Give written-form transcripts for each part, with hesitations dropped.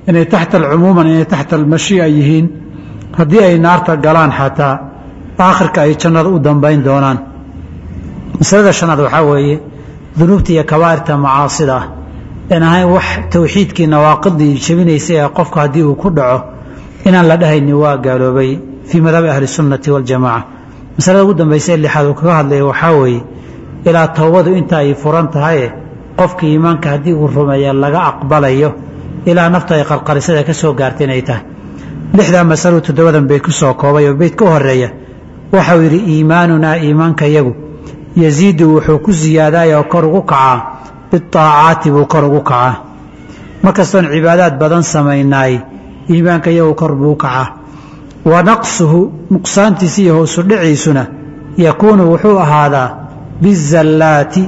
inay taxta alcumuuman inay taxta almashii'a yihiin haddii ay naarta galaan xataa aakhirka ay jannada u dambayn doonaan. masalada shanaad waxaa weeye dunuubta iyo kabaa'irta macaasida ah in ahayn wax tawxiidkii nawaaqidii jebinaysa ee qofku haddii uu ku dhaco inaan la dhahayni waa gaaloobay fii madhabi ahli sunnati waljamaaca. masalada ugu dambaysa ee lixaad uu kaga hadlaya waxaa weeye ilaa towbadu inta ay furan tahaye qofka iimaanka haddii uu rumeeya laga aqbalayo ilaa nafta ay qarqarisada ka soo gaarta inay tahay. lixdaa masalo toddobadan bay ku soo koobay oo beyd ka horeeya waxau yidhi iimaanunaa iimaanka yagu yasiidu wuxuu ku siyaadaayoo kor ugu kacaa biaacaati buu kor ugu kacaa. markastoon cibaadaad badan samaynaay iimaanka yagu kor buu u kacaa. wa naqsuhu nuqsaantiisa iyo hoosu dhiciisuna yakuunu wuxuu ahaadaa bizallaati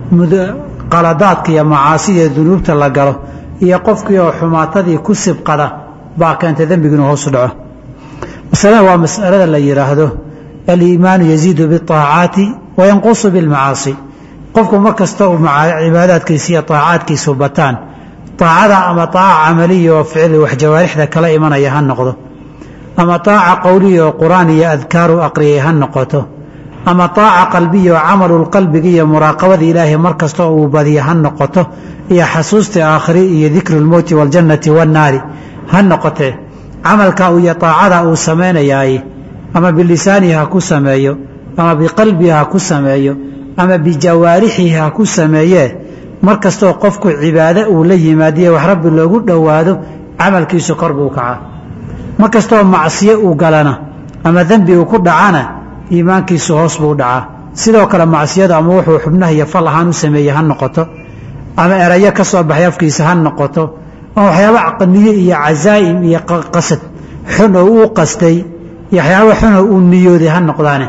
qaladaadka iyo macaasida ee dunuubta la galo iyo qofkii oo xumaatadii ku sibqada baa keentay dembigu inuu hoosu dhaco. masalada waa masalada la yidhaahdo aliimaanu yaziidu biaacaati wayanqusu bilmacaasi. qofku mar kasta uu cibaadaadkiisa iyo aacaadkiisu bataan aacada ama aaca camaliya oo ficil wax jawaarixda kala imanaya ha noqdo, ama aaca qowliya oo qur'aan iyo adkaaru aqriyay ha noqoto, ama aaca qalbiya oo camalulqalbiga iyo muraaqabada ilaahay mar kasta uu badiya ha noqoto, iyo xasuusta aakhiri iyo dikru lmowti waljannati wannaari ha noqotee camalka iyo aacada uu samaynayaay ama bilisaanihi ha ku sameeyo ama biqalbihi ha ku sameeyo ama bijawaarixihi ha ku sameeyee mar kastoo qofku cibaado uu la yimaadiye wax rabbi loogu dhowaado camalkiisu kor buu kacaa. mar kastoo macsiyo uu galana ama dembi uu ku dhacana iimaankiisu hoos buu dhacaa. sidoo kale macsiyadu ama wuxuu xubnaha iyo fal ahaan u sameeyey ha noqoto, ama erayo ka soo baxay afkiisa ha noqoto, ama waxyaaba caqniye iyo cazaa'im iyo qasad xun oo uu qastay iyo waxyaaba xun oo uu niyooday ha noqdaane.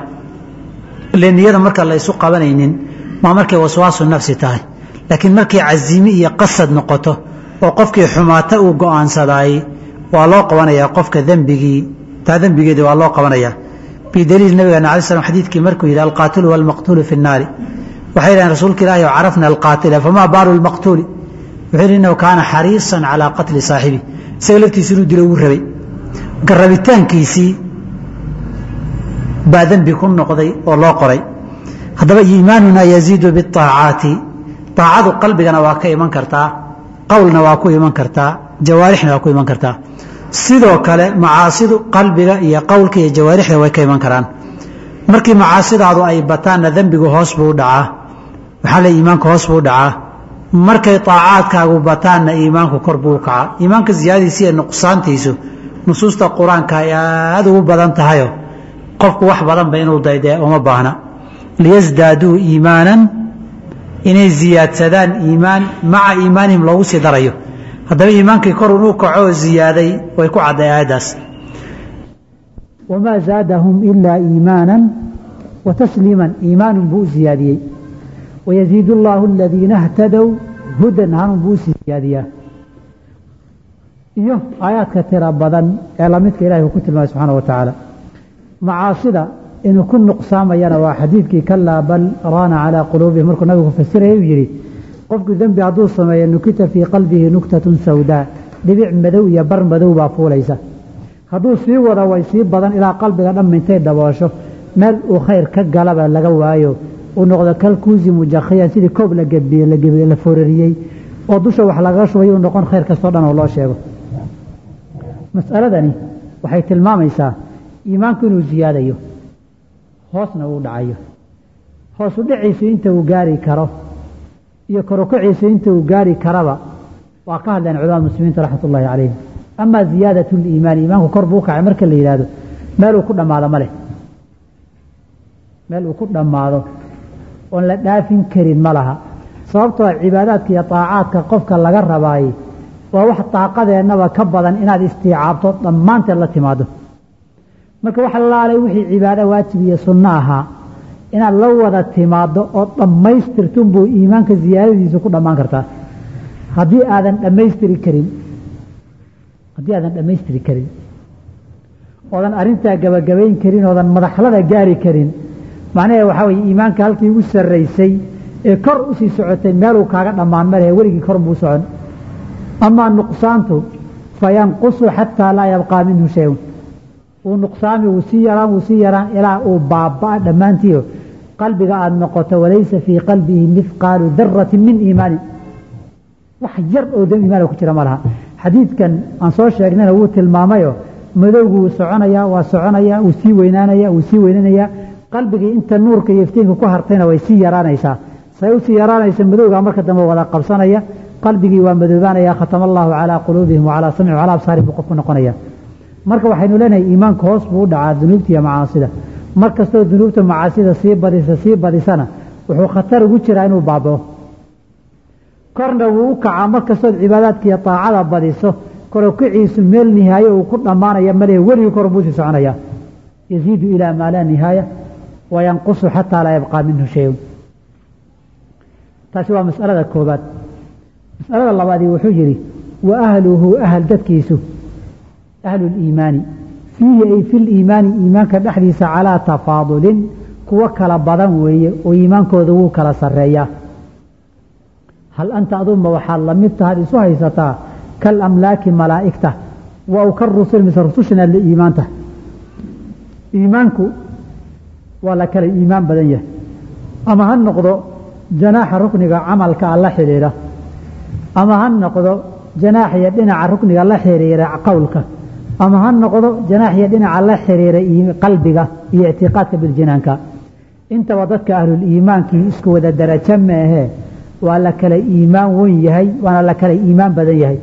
ile niyada marka la isu qabanaynin maa markay waswaasu nafsi tahay, laakiin markay casiimi iyo qasad noqoto oo qofkii xumaata uu go'aansadaayey waa loo qabanayaa qofka dembigii taa dembigeedii waa loo qabanayaa. bidaliil nabigeena alai slam xadiidkii markuu yidhi alqaatilu waalmaqtuulu fi nnaari waxay yidhaheen rasuulka ilaahi oo carafna alqaatila famaa baalu lmaqtuuli wuxuu yidhi innahu kaana xariisan calaa qatli saaxibi isaga laftiisa inuu dilo uu rabay. marka rabitaankiisii baa dembi ku noqday oo loo qoray. haddaba iimaanunaa yaziidu biaacaati, aacadu qalbigana waa ka iman kartaa, qowlna waa ku iman kartaa, jawaarixna waa ku iman kartaa. sidoo kale macaasidu qalbiga iyo qowlka iyo jawaarixda way ka iman karaan. markii macaasidaadu ay bataanna dembigu hoos buu dhacaa, waxaa le iimaanku hoos buu dhacaa. markay aacaadkaagu bataanna iimaanku kor buu kacaa. iimaanka ziyaadadiisa iyo nuqsaantiisu nusuusta qur-aanka ay aad ugu badan tahayo qofku wax badanba inuu daydee uma baahna. liyasdaaduu iimaanan inay ziyaadsadaan iimaan maca iimaanihim loogu sii darayo. haddaba iimaankii kor inuu kaco oo ziyaaday way ku cadday aayaddaas. wamaa zaadahum ilaa iimaanan wa tasliiman, iimaanun buu u ziyaadiyey. wayaziidu allaahu aladiina htadow hudan hanun buu usii ziyaadiyaa. iyo aayaadka tira badan ee lamidka ilahi uu ku tilmaamay subxaana wa tacaala. macaasida inuu ku nuqsaamayana waa xadiidkii kalaa bal raana calaa quluubihim markuu nabigu fasiraya uu yidhi qofku dembi hadduu sameeyo nukita fii qalbihi nuktatun sawdaa, dhibic madow iyo bar madow baa fuulaysa. hadduu sii wada way sii badan ilaa qalbiga dhamma intay daboosho meel uu khayr ka galaba laga waayo uu noqdo kalkuusi mujakhiyan sidii koob la foorariyey oo dusha wax lagaga shubay uu noqon khayr kastoo dhan oo loo sheego. mas'aladani waxay tilmaamaysaa iimaanku inuu ziyaadayo hoosna uu dhacayo. hoosu dhiciisu inta uu gaari karo iyo korokociisa inta uu gaari karaba waa ka hadleen culamada muslimiinta raxmat ullaahi calayhim. amaa ziyaadatu liimaani, iimaanku kor buu kacay marka la yidhaahdo meel uu ku dhammaado ma leh. meel uu ku dhammaado oon la dhaafin karin ma laha. sababtoo cibaadaadka iyo aacaadka qofka laga rabaayey waa wax daaqadeennaba ka badan inaad istiicaabto dhammaanteed la timaado. marka wax laalay wixii cibaado waajib iyo sunno ahaa inaad la wada timaado oo dhammaystirtunbuu iimaanka ziyaadadiisu ku dhammaan kartaa. haddii aadan dhammaystiri karin oodan arrintaa gabagabayn karin oodan madaxlada gaari karin macnaheed waxaa weye iimaanka halkii ugu sarraysay ee kor usii socotay meeluu kaaga dhammaan malehe weligii kor buu socon. amaa nuqsaantu fayanqusu xataa laa yabqaa minhu shayun uu nuqsaami uu sii yaraan ilaa uu baabaa dhammaantiio qalbiga aada noqoto walaysa fii qalbihi mithqaalu daratin min iimaani wax yar oo dam iimaana ku jira ma laha xadiidkan aan soo sheegnayna wuu tilmaamayo madowgu wuu soconayaa waa soconayaa wuu sii weynanayaa qalbigii inta nuurka iyo iftiinka ku hartayna way sii yaraanaysaa say u sii yaraanaysa madowgaa marka dambe wada qabsanaya qalbigii waa madoobaanaya khatama allahu calaa quluubihim wacalaa samcihim wacalaa absaarihim buu qofku noqonaya marka waxaynu leenahay iimaanka hoos buu u dhacaa dunuubta iyo macaasida mar kastoo dunuubta macaasida sii badisana wuxuu khatar ugu jiraa inuu baabao korna wuu u kacaa mar kastood cibaadaadka iyo taacada badiso koro kiciisu meel nihaayo uu ku dhammaanaya malehe weligii kor buu sii soconaya yaziidu ilaa maa laa nihaaya wayanqusu xataa laa yabqaa minhu shayun taasi waa mas'alada koobaad mas'alada labaadii wuxuu yidhi wa ahluhu ahl dadkiisu ahluliimaani fiihi ay fi liimaani iimaanka dhexdiisa calaa tafaadulin kuwo kala badan weeye oo iimaankooda wuu kala sarreeyaa hal anta aduma waxaad la mid tahaad isu haysataa kalamlaaki malaa'igta wa aw karusul mise rusushana la iimaanta iimaanku waa la kala iimaan badan yahay ama ha noqdo janaaxa rukniga camalka la xidhiidha ama ha noqdo janaaxiya dhinaca rukniga la xiriira qowlka ama ha noqdo janaaxiya dhinaca la xiriira qalbiga iyo ictiqaadka biljinaanka intaba dadka ahluliimaankii isku wada darajo maahee waa la kala iimaan weyn yahay waana la kala iimaan badan yahay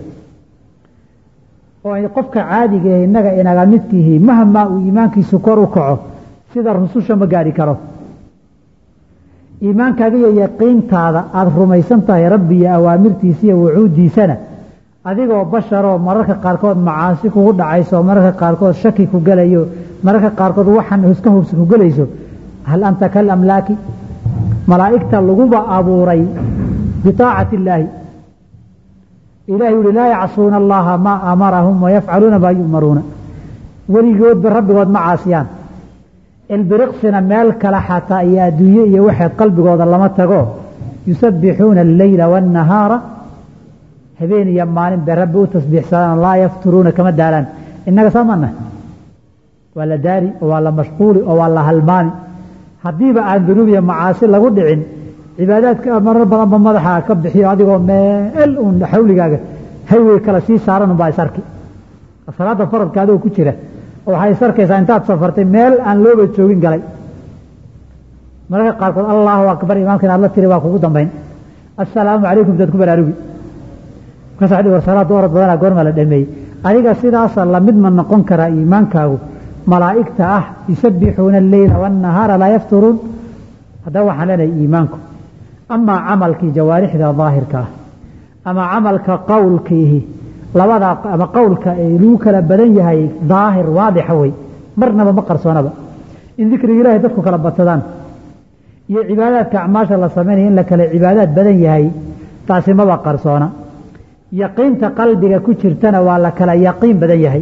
oo qofka caadiga ah innaga inaga midkiihi mahmaa uu iimaankiisu kor u kaco sida rususha ma gaari karo iimaankaaga iyo yaqiintaada aada rumaysan tahay rabbi iyo awaamirtiisa iyo wucuuddiisana adigoo basharoo mararka qaarkood macaasi kugu dhacayso mararka qaarkood shaki ku gelayo mararka qaarkood waxaan iska hubsi ku gelayso hal anta kalamlaaki malaa'igta laguba abuuray bitaacati illaahi ilahi uhi laa yacsuuna allaha maa amarahum wayafcaluuna maa yu'maruuna weligoodba rabbigood ma caasiyaan ilbiriqsina meel kale xataa iyo adduunye iyo waxeed qalbigooda lama tago yusabbixuuna alleyla waannahaara habeen iyo maalin bay rabbi u tasbiixsadaan laa yafturuuna kama daalaan innaga saamana waa la daari oo waa la mashquuli oo waa la halmaami haddiiba aan dunuub iyo macaasi lagu dhicin cibaadaadka marar badanba madaxa ka bixiyo adigoo meel uun xawligaaga haywey kala sii saaran unbaa is arki salaada faradka adigoo ku jira oo waxay is arkaysaa intaad safartay meel aan looba joogin galay mararka qaarkood allahu akbar imaamka inaad la tiri waa kugu dambayn assalaamu calaykum daad ku baraarugi markaas war salaada orad badanaa goorma la dhameeyey adiga sidaasa lamid ma noqon karaa iimaankaagu malaa'igta ah yusabbixuuna alleyla waannahaara laa yafturuun haddaba waxaan leenahay iimaanku amaa camalkii jawaarixda daahirka ah ama camalka qowlkiihi labadaa ama qowlka lagu kala badan yahay daahir waadixa wey marnaba ma qarsoonaba in dikriga ilaahay dadku kala badsadaan iyo cibaadaadka acmaasha la samaynaya in la kala cibaadaad badan yahay taasi maba qarsoona yaqiinta qalbiga ku jirtana waa la kala yaqiin badan yahay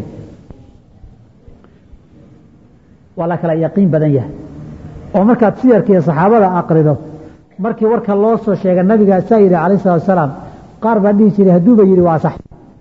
oo markaad siyarka iyo saxaabada aqrido markii warka loo soo sheega nabiga saa yidhi calayh salatu wasalaam qaar baa dhihi jiray hadduuba yidhi waa sax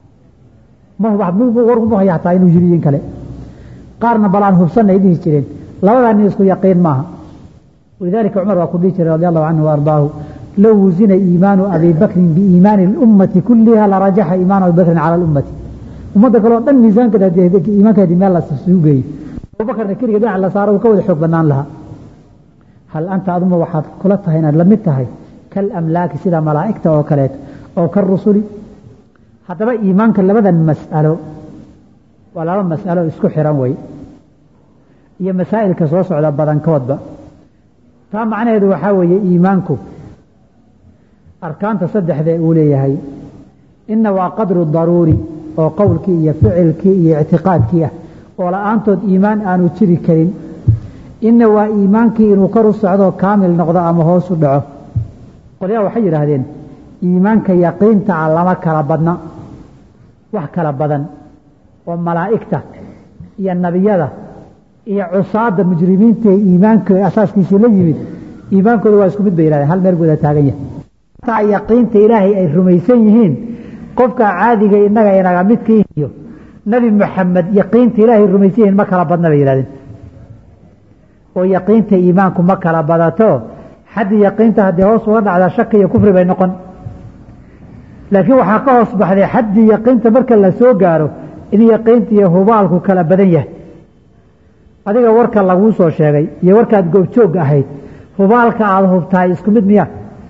warma haya hataa inuu yidhi in kale qaarna balaan hubsanay dhihi jireen labadaa nin isku yaqiin maaha walidaalika cumar waa ku dhihi jiray radi allahu canhu waardaahu low wusina iimaanu abi bakrin biiimaani اlummati kuliha larajaxa iimaanu abi bakrin cala اlummati ummadda kale oo dhan miisaankeeda iimaankeedii meel lasugu geeyey abubakarna keliga dhinac la saaro uu ka wada xoog banaan lahaa hal anta aduma waxaad kula tahay inaad la mid tahay kalamlaaki sida malaa'igta oo kaleeto oo ka rusuli haddaba iimaanka labadan mas'alo waa laba mas'alo isku xiran wey iyo masaa'ilka soo socda badankoodba taa macnaheedu waxaa weeye iimaanku arkaanta saddexdee uu leeyahay inna waa qadru daruuri oo qowlkii iyo ficilkii iyo ictiqaadkii ah oo la-aantood iimaan aanu jiri karin inna waa iimaankii inuu kor u socdo kaamil noqdo ama hoos u dhaco qolyaha waxay yidhaahdeen iimaanka yaqiinta ah lama kala badna wax kala badan oo malaa'igta iyo nebiyada iyo cusaada mujrimiinta ee iimaanka asaaskiisii la yimid iimaankooda waa isku mid bay yidhahdeen hal meel guda taagan yahay yaqiinta ilaahay ay rumaysan yihiin qofka caadiga inaga midkiiyo nabi maxamed yaqiinta ilaahay rumaysiyihiin ma kala badna bay yidhahdeen oo yaqiinta iimaanku ma kala badato xaddi yaqiinta haddii hoos uga dhacdaa shaki iyo kufri bay noqon laakiin waxaa ka hoos baxday xaddii yaqiinta marka la soo gaaro in yaqiinta iyo hubaalku kala badan yahay adiga warka laguu soo sheegay iyo warkaad goobjoog ahayd hubaalka aada hubtahay isku mid miya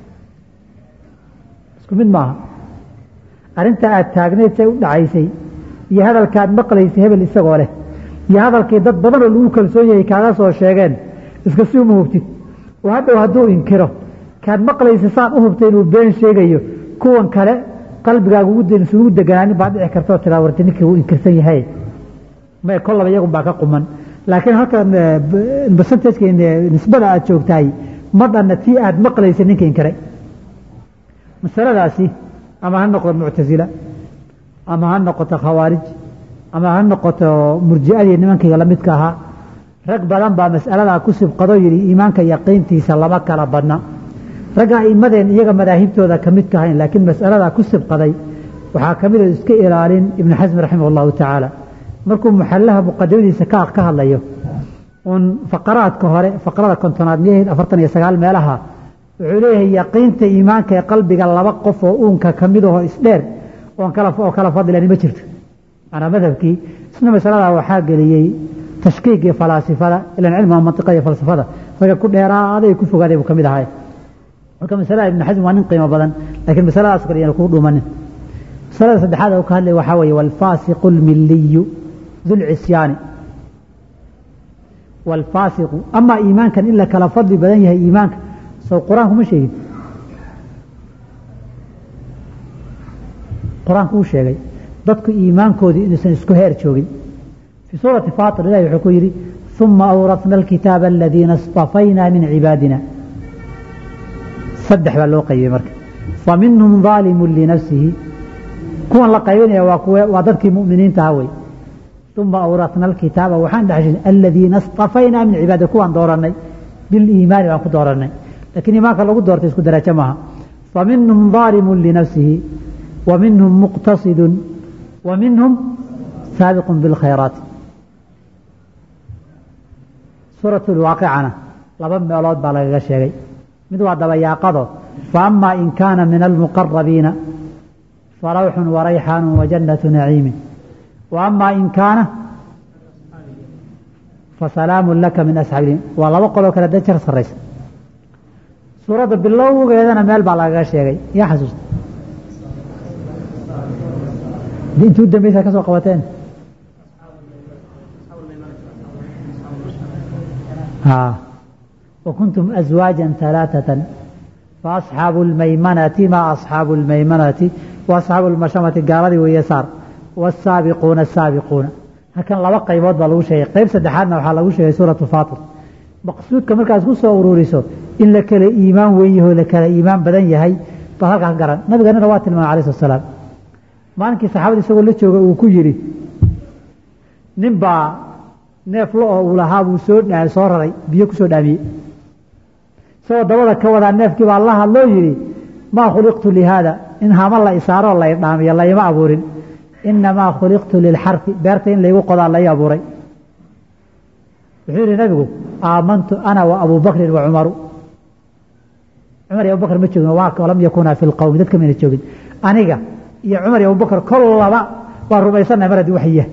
isku mid maaha arrinta aad taagnayd say u dhacaysay iyo hadalkaad maqlaysay hebel isagoo leh iyo hadalkii dad badan oo lagu kalsoon yahay kaaga soo sheegeen iska si uma hubtid oo hadhow hadduu inkiro kaad maqlaysa saan u hubtay inuu been sheegayo kuwan kale qalbigaaga ugu deganaanin baa dhici kartoo tiraa warti ninkii uu inkirsan yahay may kollaba iyagun baa ka quman laakiin halkan percentageka nisbada aad joogtahay ma dhanna tii aad maqlaysa ninka inkiray masaladaasi ama ha noqdo muctasila ama ha noqoto khawaarij ama ha noqoto murji'adii nimankayga la midka ahaa rag badan baa mas'aladaa ku sibqadoo yidhi iimaanka yaqiintiisa lama kala badna ragga a'immadeen iyaga madaahibtooda ka midka ahayn laakiin mas'aladaa ku sibqaday waxaa ka mid a iska ilaalin ibnu xasmi raximah allahu tacaala markuu muxallaha muqadimadiisa ka hadlayo uun faqaraadka hore faqrada kontonaad miyahayd 49 meelaha wuxuu leeyahay yaqiinta iimaanka ee qalbiga laba qof oo uunka ka mid ahoo isdheer oo kala fadilani ma jirto macnaa madhabkii isna masaladaa waxaa geliyey tashkiik iyo falaasifada ilan cilmiga mantiqa iyo falsafada ragga ku dheeraaday ku fogaaday buu ka mid ahay marka masalada ibnu xasm waa nin qiimo badan laakiin masaladaas kale iyana kugu dhuumanin masalada saddexaad uu ka hadlay waxaa weeye walfaasiqu lmiliyu dulcisyaani walfaasiqu amaa iimaankan in la kala fadli badan yahay iimaanka sow qur-aanku ma sheegin qur-aanku uu sheegay dadku iimaankoodii inuusan isku heer joogin fii suurati faatir ilahi wuxuu ku yidhi uma awrafna alkitaaba aladiina اstafaynaa min cibaadina saddex baa loo qaybiyey marka faminhum ظaalimun linafsihi kuwan la qaybinaya waa dadkii mu'miniinta aha wey uma awrafna alkitaaba waxaan dhexshin aladiina اstafaynaa min cibaadina kuwaan dooranay biliimaani baan ku dooranay lakiin iimaanka lagu doortay isku darajo maaha faminhum ظaalimun linafsihi ومنهم مقتصد ومنهم سابق بالخيرات سورة الواقعة لبا ميلود baa lagaga sheegay mid waa dabayaaqado فأما إن كان من المقربين فروح وريحان وجنة نعيم وأما إن كان فسلام لك من أصحاب اليمين waa laba qoloo kala dajar saraysa suuradda bilowgeedana meel baa lagaga sheegay yaa xasuusta intuu dambaysa ka soo qabateen وكنتم أزواجا ثلاثة فأصحاب الميمنة ما أصحاب الميمنة وأصحاب المشأمة قارد ويسار والسابقون السابقون هكذا لو قيبود بلو شيء قيب سدحاتنا وحا لو شيء سورة فاطر مقصود كمركز كسو أوروريسو إن لك الإيمان ويه لك الإيمان بدن يهي فهلك قرن نبي قرن روات الماء عليه الصلاة والسلام maalinkii saxaabada isagoo la jooga uu ku yidhi nin baa neef lo oo uu lahaa buu soo raray biyo ku soo dhaamiyey isagoo dabada ka wadaa neefkii baa la hadloo yidhi maa khuliqtu lihaada in hama la isaaroo lay dhaamiyo layma abuurin inamaa khuliqtu lilxarfi beerta in laygu qodaa lay abuuray wuxuu yidhi nabigu aamantu ana wa abuu bakrin wa cumaru cumar iyo abubakr ma joogin walam yakunaa fi lqowmi dadka mayna joogin aniga iyo cumar iyo abubakr kollaba waa rumaysannahay mar haddii waxyiya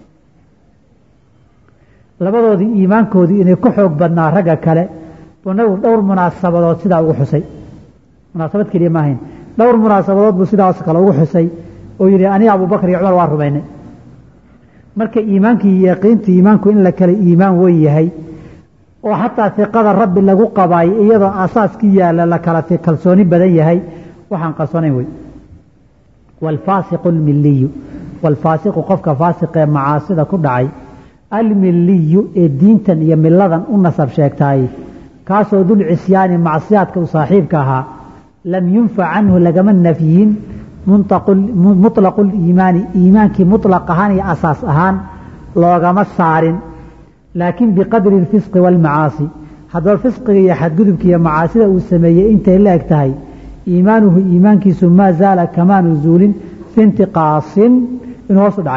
labadoodii iimaankoodii inay ku xoog badnaa ragga kale buu nabigu dhowr munaasabadood sidaa ugu xusay munaasabad keliya ma ahayn dhowr munaasabadood buu sidaas kale ugu xusay oo yidhi aniga abubakr iyo cumar waa rumaynay marka iimaankii iyo yaqiintii iimaanku in la kale iimaan weyn yahay oo xataa fiqada rabbi lagu qabaayo iyadoo asaaskii yaalla la kala kalsooni badan yahay waxaan qarsoonayn wey والفاسق الملي والفاسق قفك فاسق معاصي ku dhacay الملي ee diintan iyo miladan u nasab sheegtay kaasoo dul cisyaani macsiyaadka u saaxiibka ahaa lam yunfa canhu lagama nafiyin muطlaq الإيمان iimaankii muطlaq ahaan iyo asaas ahaan loogama saarin laakiin biqadri الفisq والمعاصي haddaba fisqiga iyo xadgudubka iyo macaasida uu sameeyey intay la eg tahay iimaanuhu iimaankiisu maa zaala kamaanu zuulin fi intiqaasin inuu hoos u dhacayo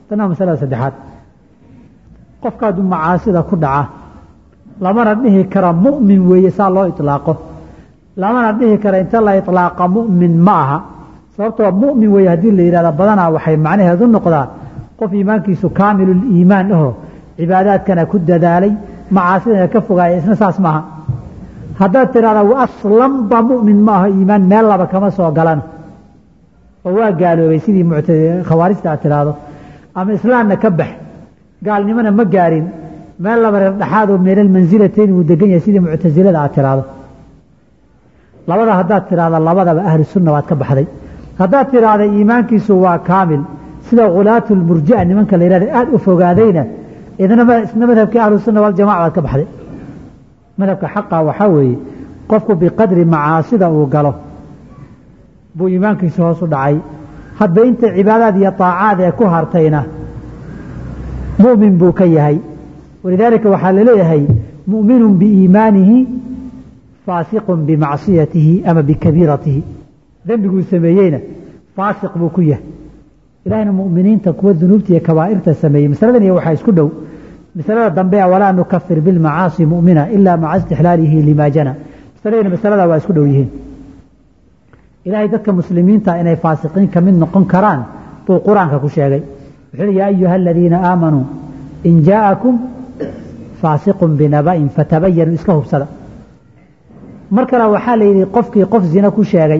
tana masalada saddexaad qofkaadu macaasida ku dhaca lamana dhihi kara mu'min weeye saa loo itlaaqo lamana dhihi kara inta la itlaaqa mu'min ma aha sababtoo mu'min weeye haddii la yidhahda badanaa waxay macnaheedu noqdaa qof iimaankiisu kaamilul iimaan aho cibaadaadkana ku dadaalay macaasidana ka fogaaya isna saas maaha haddaad tidhahda aslanba mu'min ma aho iimaan meel laba kama soo galan oo waa gaaloobay sidii khawaarijta aad tidhaahdo ama islaamna ka bax gaalnimona ma gaarin meel laba reer dhexaadoo meelal mansilatayn uu degan yahay sidii muctasilada aad tidhaahdo labada haddaad tidhahda labadaba ahlu sunna waad ka baxday haddaad tidhaahda iimaankiisu waa kaamil sida khulaatulmurji'a nimanka la yidhahda aada u fogaadayna isna madhabkii ahlu sunna waljamaca waad ka baxday madhabka xaqa waxaa weeye qofku biqadri macaasida uu galo buu iimaankiisu hoos u dhacay hadba inta cibaadaad iyo taacaad ee ku hartayna mu'min buu ka yahay walidaalika waxaa laleeyahay mu'minun biiimaanihi faasiqun bimacsiyatihi ama bikabiiratihi dembiguu sameeyeyna faasiq buu ku yahay ilahayna mu'miniinta kuwa dunuubta iyo kabaa'irta sameeyey masaladan iyo waxaa isku dhow masalada dambe walaa nukafir bilmacaasi mu'mina ilaa maca istixlaalihi lima jana masaladana masalada waa isku dhow yihiin ilaahay dadka muslimiinta inay faasiqiin ka mid noqon karaan buu qur-aanka ku sheegay wuxuu yaa ayuha aladiina aamanuu in jaa'akum faasiqun binaba'in fatabayanuu iska hubsada mar kale waxaa la yidhi qofkii qof zina ku sheegay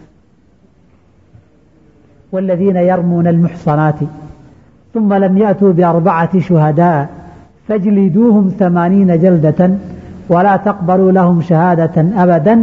والذين يرمون المحصنات ثم لم يأتوا بأربعة شهداء فاجلدوهم 80 جلدة ولا تقبلوا لهم شهادة أبدا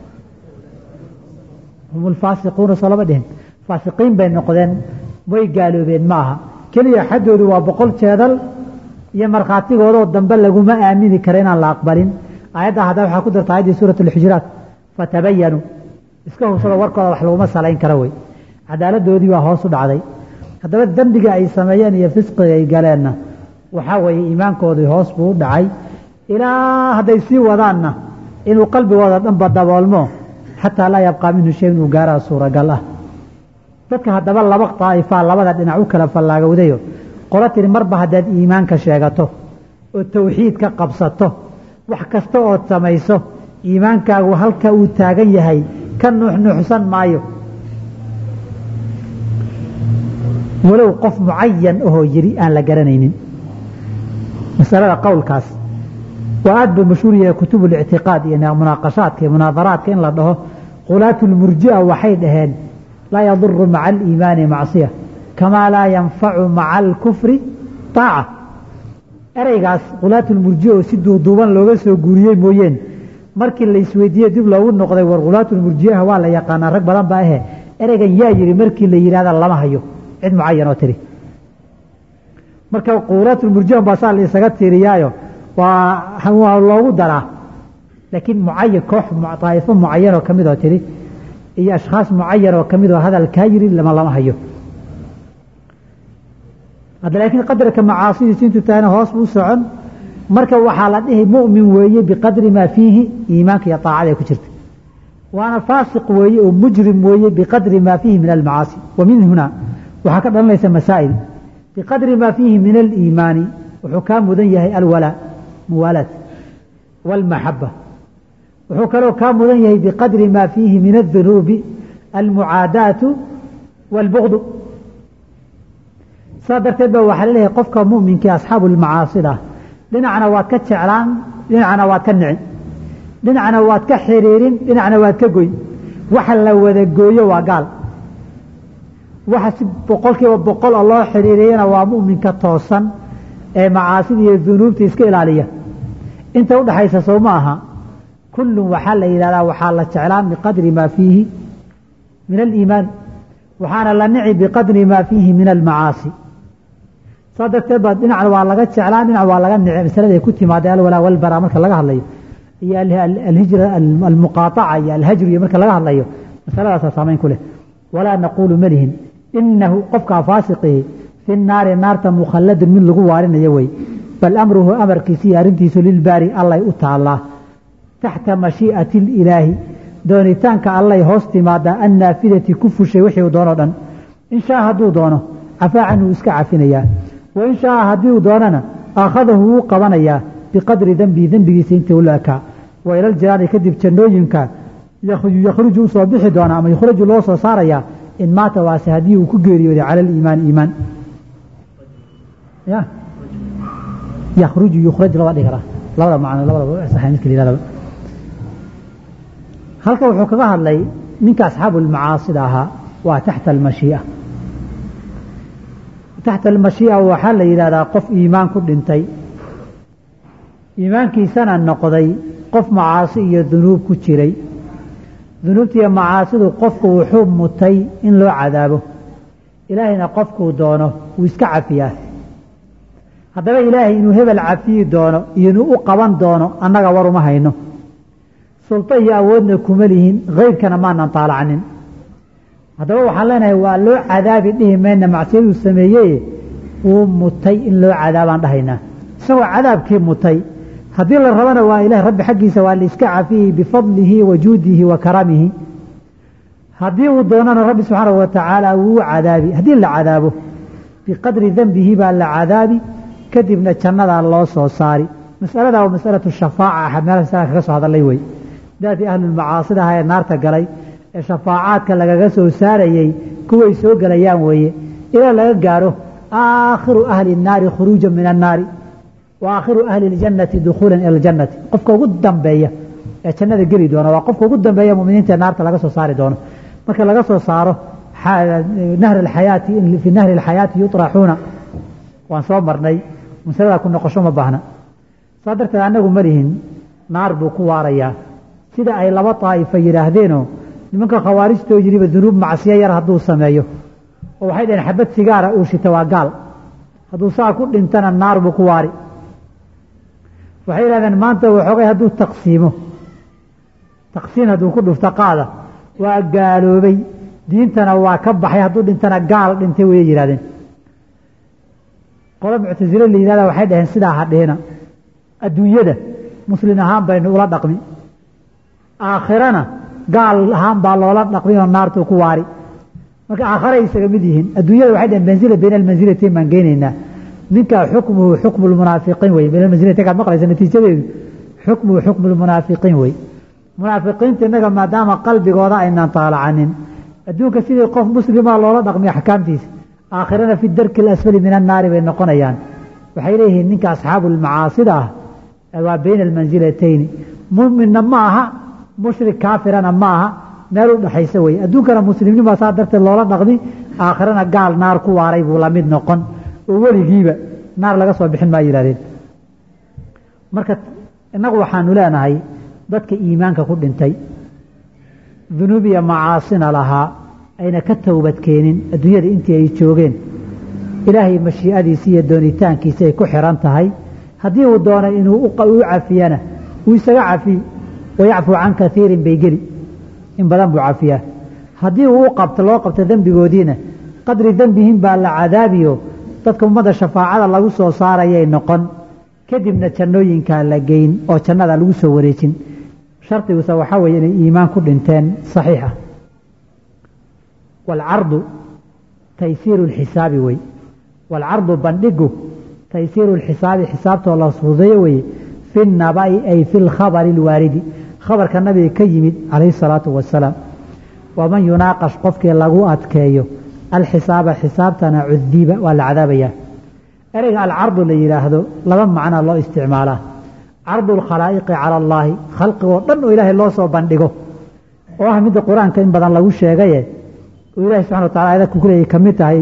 هم الفاسقون صلبدهم فاسقين بين نقدين ويقالوا بين معها كل يحدوا وبقول شهدل يمرخاتي ورود دنبل لقوا ما آمين كرين على أقبلين آيات هذا حكودر تعيد سورة الحجرات فتبينوا اسكهوا صلى ورقوا وحلوا مسألين كروي cadaaladoodii waa hoos u dhacday haddaba dembiga ay sameeyeen iyo fisqiga ay galeenna waxaa weeye iimaankoodii hoos buu u dhacay ilaa hadday sii wadaanna inuu qalbigooda dhanba daboolmo xataa laa yabqaa minhu shay inuu gaaraa suuragal ah dadka haddaba laba daa'ifaa labada dhinac u kala fallaagowdayo qolo tiri marba haddaad iimaanka sheegato oo tawxiid ka qabsato wax kasta ood samayso iimaankaagu halka uu taagan yahay ka nuuxnuuxsan maayo walow qof mucayan ahoo yiri aan la garanaynin masalada qowlkaas waa aad buu mashhuur yahay kutubu lictiqaad iyo munaaqashaadka iyo munaadaraadka in la dhaho khulaatulmurji'a waxay dhaheen laa yaduru maca aliimaani macsiya kamaa laa yanfacu maca alkufri taaca ereygaas khulaatulmurji'a oo si duuduuban looga soo guuriyey mooyeen markii la isweydiiyey dib loogu noqday war khulaatulmurji'aha waa la yaqaanaa rag badan baa ahe ereygan yaa yidhi markii la yidhahda lama hayo cid mucayan oo tiri marka khulaatulmurji'an baa saa la isaga tiiriyaayo waa loogu daraa laakiin mucayan koox daa'ifo mucayan oo ka mid oo tiri iyo ashkhaas mucayan oo ka mid oo hadalkaa yiri lama hayo hadda laakiin qadarka macaasidiisu intuu tahayna hoos buu socon marka waxaa la dhihi mu'min weeye biqadri maa fiihi iimaanka iyo taacada ay ku jirta waana faasiq weeye oo mujrim weeye biqadri maa fiihi min almacaasi wa min huna waxaa ka dhalanaysa masaa'il biqadri maa fiihi min aliimaani wuxuu kaa mudan yahay alwalaa muwaalaad waalmaxaba wuxuu kaloo kaa mudan yahay biqadri maa fiihi min aldunuubi almucaadaatu waalbugdu saa darteed ba waxaa laleeyahay qofka mu'minkii asxaabu lmacaasida dhinacna waad ka jeclaan dhinacna waad ka nicin dhinacna waad ka xiriirin dhinacna waad ka goyn waxa la wada gooyo waa gaal waxa si boqolkiiba boqol oo loo xiriiriyana waa mu'minka toosan ee macaasida iyo dunuubta iska ilaaliya inta u dhaxaysa soo ma aha kullun waxaa la yidhahdaa waxaa la jeclaan biqadri maa fiihi min aliimaan waxaana la nici biqadri maa fiihi min almacaasi saa darteed baa dhinacna waa laga jeclaan dhinac waa laga nici masalada ay ku timaada alwalaa walbaraa marka laga hadlayo iyo alhijra almuqaataca iyo alhajru iyo marka laga hadlayo masaladaasaa saamayn ku leh walaa naquulu malihin inahu qofkaa faasiqii fi naari naarta mukhalladun mid lagu waarinayo wey bal amruhu amarkiisa iyo arrintiisu lilbaari allay u taallaa taxta mashii'ati ilaahi doonitaanka allay hoos timaadaa annaafidati ku fushay wixii uu doonoo dhan in shaa hadduu doono cafaa canhu iska cafinayaa wain shaaa haddii uu doonana akhadahu wuu qabanayaa biqadri dembihi dembigiisa intii ula ekaa wa ila ljinaani kadib jannooyinka yakhruju u soo bixi doonaa ama yukhraju loo soo saarayaa in maata waase haddii uu ku geeriyooday cala aliimaani iimaan ya yakhruju yukhraj laba dhigara labada macno labada saxiix midka yiraahdo halka wuxuu kaga hadlay ninka asxaabu almacaasida ahaa waa taxta almashii'a taxta almashii'a waxaa la yidhahdaa qof iimaan ku dhintay iimaankiisana noqday qof macaasi iyo dunuub ku jiray dunuubtiiyo macaasidu qofku wuxuu mutay in loo cadaabo ilaahayna qofkuu doono wuu iska cafiyaa haddaba ilaahay inuu hebel cafiyi doono iyo inuu u qaban doono annaga war uma hayno sulto iyo awoodna kuma lihin keyrkana maanan taalacanin haddaba waxaan leenahay waa loo cadaabi dhihi mayna macsiyaduu sameeyey wuu mutay in loo cadaabaan dhahaynaa isagoo cadaabkii mutay haddii la rabana waa ilaah rabbi xaggiisa waa la iska cafiyey bifadlihi wa juudihi wa karamihi haddii uu doonana rabbi subxaanahu wa tacaala wuu cadaabi haddii la cadaabo biqadri dembihi baa la cadaabi kadibna jannadaa loo soo saari masalada waa masalatu shafaaca meel masala kaga soo hadalay wey daadii ahlulmacaasida aha ee naarta galay ee shafaacaadka lagaga soo saarayey kuway soo gelayaan weeye ilaa laga gaaro aakhiru ahli الnaari khuruuja min annaari wa aakhiru ahli اljannati dukhuulan ila اljannati qofka ugu dambeeya ee jannada geli doona waa qofka ugu dambeeya muminiinta ee naarta laga soo saari doono marka laga soo saaro nahri alxayaati fi nahri alxayaati yuطraxuuna waan soo marnay masalada ku noqosho ma baahna saa darteed annagu ma lihin naar buu ku waarayaa sida ay laba daa'ifa yidhaahdeenoo nimanka khawaarijtoo yidhiba dunuub macsiyo yar hadduu sameeyo oo waxay dhaheen xabad sigaara uu shita waa gaal hadduu saa ku dhintana naar buu ku waari waxay yidhahdeen maanta waxoogay hadduu taqsiin hadduu ku dhufto qaada waa gaaloobay diintana waa ka baxay hadduu dhintana gaal dhintay wayay yidhahdeen qolo muctasile la yidhahda waxay dhaheen sidaa ha dhihina adduunyada muslin ahaan baynu ula dhaqmi aakhirana gaal ahaan baa loola dhaqmi oo naartuu ku waari marka aakharay isaga mid yihiin adduunyada waxay dhaheen manzila bayna almanzilatayn baan geynaynaa ninka xukmuhu xukmu lmunaafiqiin wey bayna almanzilatayn kaad maqlaysa natiijadeedu xukmuhu xukmu lmunaafiqiin wey munaafiqiinta innaga maadaama qalbigooda aynaan taalacanin adduunka sidii qof muslima loola dhaqmiyo axkaamtiisa aakhirana fi darki alasfali min annaari bay noqonayaan waxay leeyihiin ninka asxaabu lmacaasida ah waa bayna almanzilatayni muminna ma aha mushrik kaafirana ma aha meel u dhexaysa wey adduunkana muslimnima saa darteed loola dhaqmi aakhirana gaal naar ku waaray buu la mid noqon oo weligiiba naar laga soo bixin maa yihahdeen marka innagu waxaanu leenahay dadka iimaanka ku dhintay dunuub iyo macaasina lahaa ayna ka towbad keenin adduunyada intii ay joogeen ilaahay mashiicadiisa iyo doonitaankiisa ay ku xiran tahay haddii uu doono inuu u cafiyana wuu isaga cafiy wayacfuu can kaiirin bay geli in badan buu cafiyaa haddii uu loo qabto dembigoodiina qadri dembihim baa la cadaabiyo dadka ummadda shafaacada lagu soo saarayay noqon kadibna jannooyinkaa la geyn oo jannada lagu soo wareejin shardiguse waxaa weeye inay iimaan ku dhinteen saxiixa waalcardu taysiiru lxisaabi wey waalcardu bandhigu taysiiru lxisaabi xisaabtoo la fududeeyo weye fi nabai ay fi lkhabari alwaaridi khabarka nabiga ka yimid calayhi salaatu wasalaam waman yunaaqash qofkii lagu adkeeyo alxisaaba xisaabtana cudiba waa la cadaabayaa ereyga alcardu la yidhaahdo laba macna loo isticmaalaa cardu alkhalaa'iqi cala allaahi khalqigoo dhan oo ilaahay loo soo bandhigo oo ah midda qur-aanka in badan lagu sheegaye oo ilahi subxana wa tacala aayadku ku leeyay ka mid tahay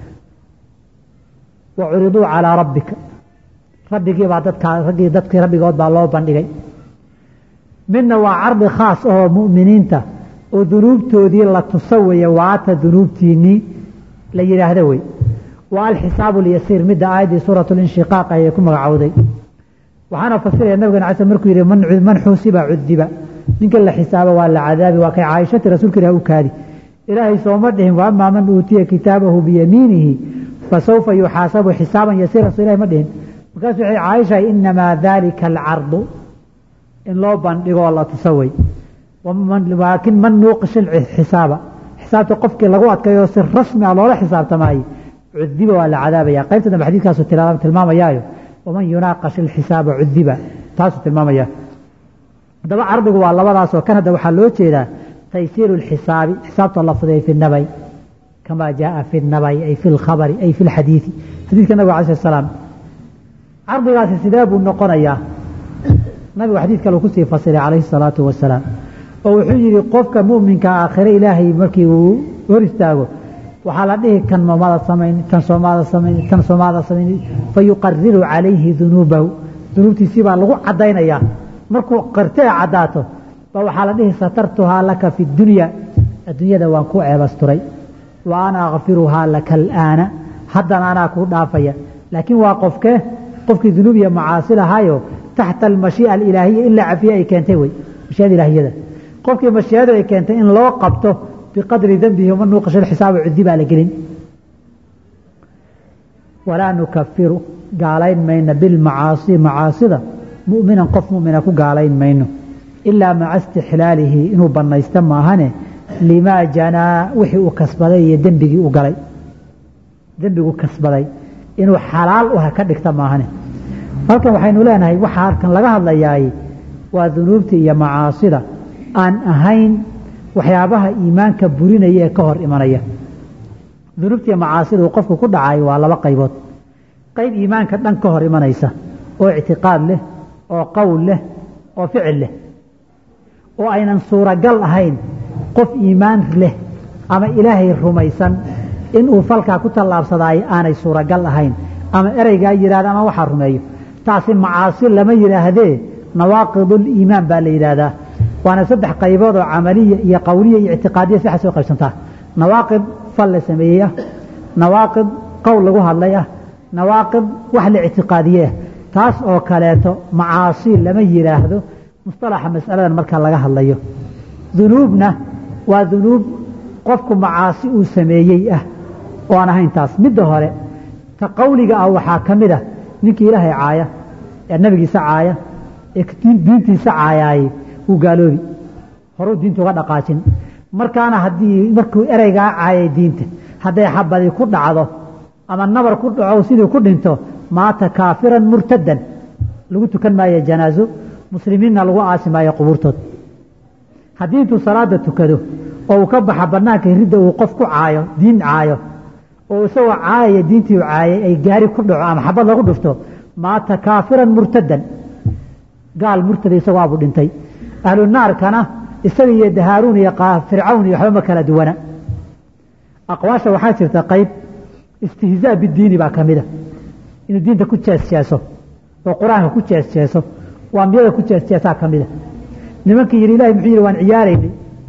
wa curiduu calaa rabbika rabbigiibaa dadkii rabbigood baa loo bandhigay midna waa cardi khaas ahoo mu'miniinta oo dunuubtoodii la tuso weeye waata dunuubtiinnii la yidhaahdo wey waa alxisaabu lyasiir midda aayaddii suuratu linshiqaaq ayay ku magacowday waxaana fasiraya nabigana cala markuu yidhi man xuusiba cudiba ninka la xisaabo waa la cadaabi waa kay caaishati rasuulka ilaah u kaadi ilaahay sooma dhihin wa amaa man uutiya kitaabahu biyamiinihi fasawfa yuxaasabu xisaaban yasiiran so ilahay ma dhihin markaasu waxay caaisha inamaa dalika alcardu in loo bandhigoo la tuso wey laakiin man nuuqish xisaaba xisaabta qofkii lagu adkayo si rasmi ah loola xisaabtamaaye cudiba waa la cadaabaya qaybta dambe xadiidkaasu tilmaamayaayo waman yunaaqash ilxisaaba cudiba taasuu tilmaamaya haddaba cardigu waa labadaasoo kan hadda waxaa loo jeedaa taysiiru lxisaabi xisaabtoo la fudeey fi nabay kamaa jaaa fi nabay ay fi lkhabari ay fi lxadiidi xadiidka nabiga alai salaam cardigaasi sidee buu noqonayaa nabigu xadiid kale uu kusii fasiray calayhi salaatu wasalaam oo wuxuu yidhi qofka mu'minka aakhire ilaahay markii uu hor istaago waxaa la dhihi kan mamada samayn kan soomaada samayn kan soomaada samayn fayuqariru calayhi dunuubahu dunuubtiisii baa lagu caddaynayaa markuu qirtee caddaato ba waxaa la dhihi satartuhaa laka fi dunya adduunyada waan ku ceebasturay wa ana akfiruhaa laka alaana haddana anaa kuu dhaafaya laakiin waa qofkii dunuub iyo macaasi lahaayo taxta almashii'a alilaahiya ilaa cafiye ay keentay wey mashii'ada ilaahiyada qofkii mashii'adu ay keentay in loo qabto biqadri dembihi uma nuuqasho lxisaaba cudi baa la gelin walaa nukafiru gaalayn mayno bilmacaasi macaasida mu'minan qof mu'mina ku gaalayn mayno ilaa maca istixlaalihi inuu bannaysto maahane limaa janaa wixii uu kasbaday iyo dembigii u galay dembigu kasbaday inuu xalaal u ka dhigta maahane halkan waxaynu leenahay waxaa halkan laga hadlayaay waa dunuubta iyo macaasida aan ahayn waxyaabaha iimaanka burinaya ee ka hor imanaya dunuubta iyo macaasida uu qofku ku dhacay waa laba qaybood qayb iimaanka dhan ka hor imanaysa oo ictiqaad leh oo qowl leh oo ficil leh oo aynan suuragal ahayn qof iimaan leh ama ilaahay rumaysan inuu falkaa ku tallaabsadaay aanay suuragal ahayn ama ereygaa yidhahda ama waxaa rumeeyo taasi macaasi lama yidhaahdee nawaaqiduliimaan baa la yidhaahdaa waana saddex qaybood oo camaliya iyo qowliya iyo ictiqaadiya sixa soo qaybsantaa nawaaqid fal la sameeyey ah nawaaqid qowl lagu hadlay ah nawaaqid wax la ictiqaadiye ah taas oo kaleeto macaasi lama yidhaahdo mustalaxa mas'aladan marka laga hadlayo dunuubna waa dunuub qofku macaasi uu sameeyey ah oo aan ahayn taas midda hore ta qowliga ah waxaa ka mid ah ninkii ilaahay caaya ee nabigiisa caaya ee diintiisa caayaayey wuu gaaloobi horuu diinta uga dhaqaajin markaana markuu ereygaa caayay diinta hadday xabadi ku dhacdo ama nabar ku dhaco sidii ku dhinto maata kaafiran murtadan lagu tukan maayo janaaso muslimiinna lagu aasi maayo qubuurtood haddii intuu salaada tukado oo uu ka baxa banaanka ridda uu qof ku caayo diin caayo oo isagoo caayaya diintii u caayay ay gaari ku dhaco ama xabad lagu dhufto maata kaafiran murtadan gaal murtada isagoo aabuu dhintay ahlu naarkana isaga iyo dahaaruun iyo fircawn iyo waxba ma kala duwana aqwaasha waxaa jirta qayb istihzaa bidiini baa ka mida inuu diinta ku jeesjeeso oo qur-aanka ku jeesjeeso oo ambiyada ku jeesjeesaa ka mida nimankii yidhi ilahi muxuu yidhi waan ciyaaraynay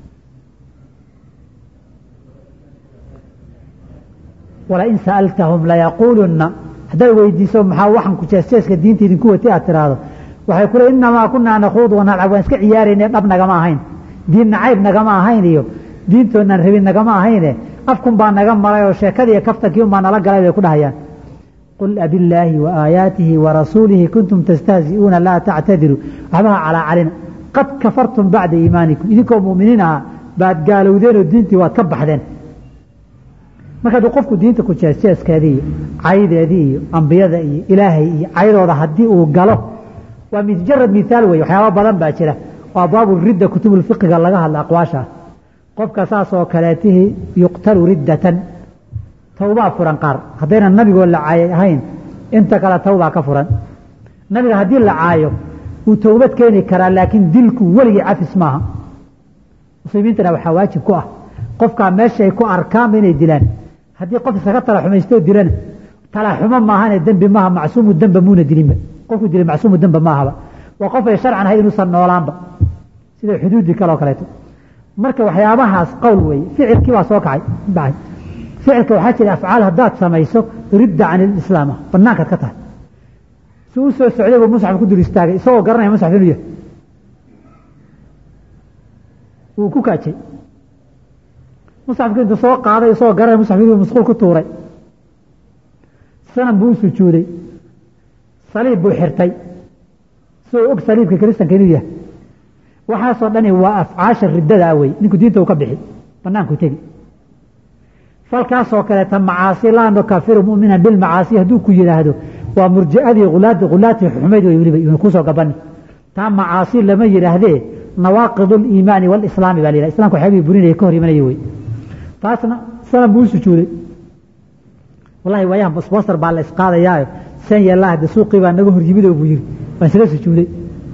walain sa'altahum layaquulunna haddaad weydiiso maxaa waxan ku jeesjeeska diinta idinku watay aad tiraahdo waxay ku le inamaa kunaa nakhuud wanalcab waan iska ciyaarayne dhab nagama ahayn diin nacayb nagama ahayn iyo diintoodnaan rabin nagama ahayne afkun baa naga maray oo sheekadiiyo kaftankii unbaa nala galay bay ku dhahayaan qul abillaahi wa aayaatihi wa rasuulihi kuntum tastahzi'uuna laa tactadiruu waxbaha calaacalina qad kafartum bacda iimaanikum idinkoo mu'miniin aha baad gaalowdeen oo diintii waad ka baxdeen marka hadduu qofku diinta ku jeesjeeskeedii iyo caydeedii iyo ambiyada iyo ilaahay iyo caydooda haddii uu galo waa mujarad miaal wey waxyaaba badan baa jira oo abwaabu ridda kutubulfiqiga laga hadla aqwaasha qofka saas oo kaleetihii yuqtalu riddatan tawbaa furan qaar haddaynan nabigoo la caayay ahayn inta kale tawbaa ka furan nabiga haddii la caayo wuu towbad keeni karaa laakiin dilku weligii cafis maaha muslimiintana waxaa waajib ku ah qofkaa meeshaay ku arkaanba inay dilaan haddii qof isaga tala xumaystoo dilana tala xumo maahane dembi maaha macsuumu demba muuna dilinba qofku dilay macsuumu demba maahaba waa qof ay sharcan ahayd inuusan noolaanba sida xuduudii kale oo kaleeto marka waxyaabahaas qowl weeye ficilkii waa soo kacay dhacay ficilka waxaa jira afcaal haddaad samayso ridda can ilislaam ah banaankaad ka tahay si u soo socday buu musxaf ku dul istaagay isagoo garanaya musxaf inuu yahay wuu ku kaajay musxafkii intuu soo qaaday isagoo garanaya musxaf inuu masquul ku tuuray sanam buu u sujuuday saliib buu xirtay isagoo og saliibka kiristanka inuu yahay waxaasoo dhani waa afcaasha riddadaa wey ninku diinta uu ka bixi banaanku tegi falkaasoo kaleeta macaasi laa nukafiru mu'minan bilmacaasi hadduu ku yidhaahdo waa murji'adii khulaatii xumayd way weliba kusoo gabani taa macaasi lama yidhaahdee nawaaqidu liimaani walislaami baa la yidhaha islamka waxyaabihii burinaya ka hor imanaya wey taasna sanam buu u sujuuday wallahi waayahan basbosar baa la isqaadayaayo san yeellaa hadde suuqii baa naga hor yimid oo buu yidhi waan isaga sujuuday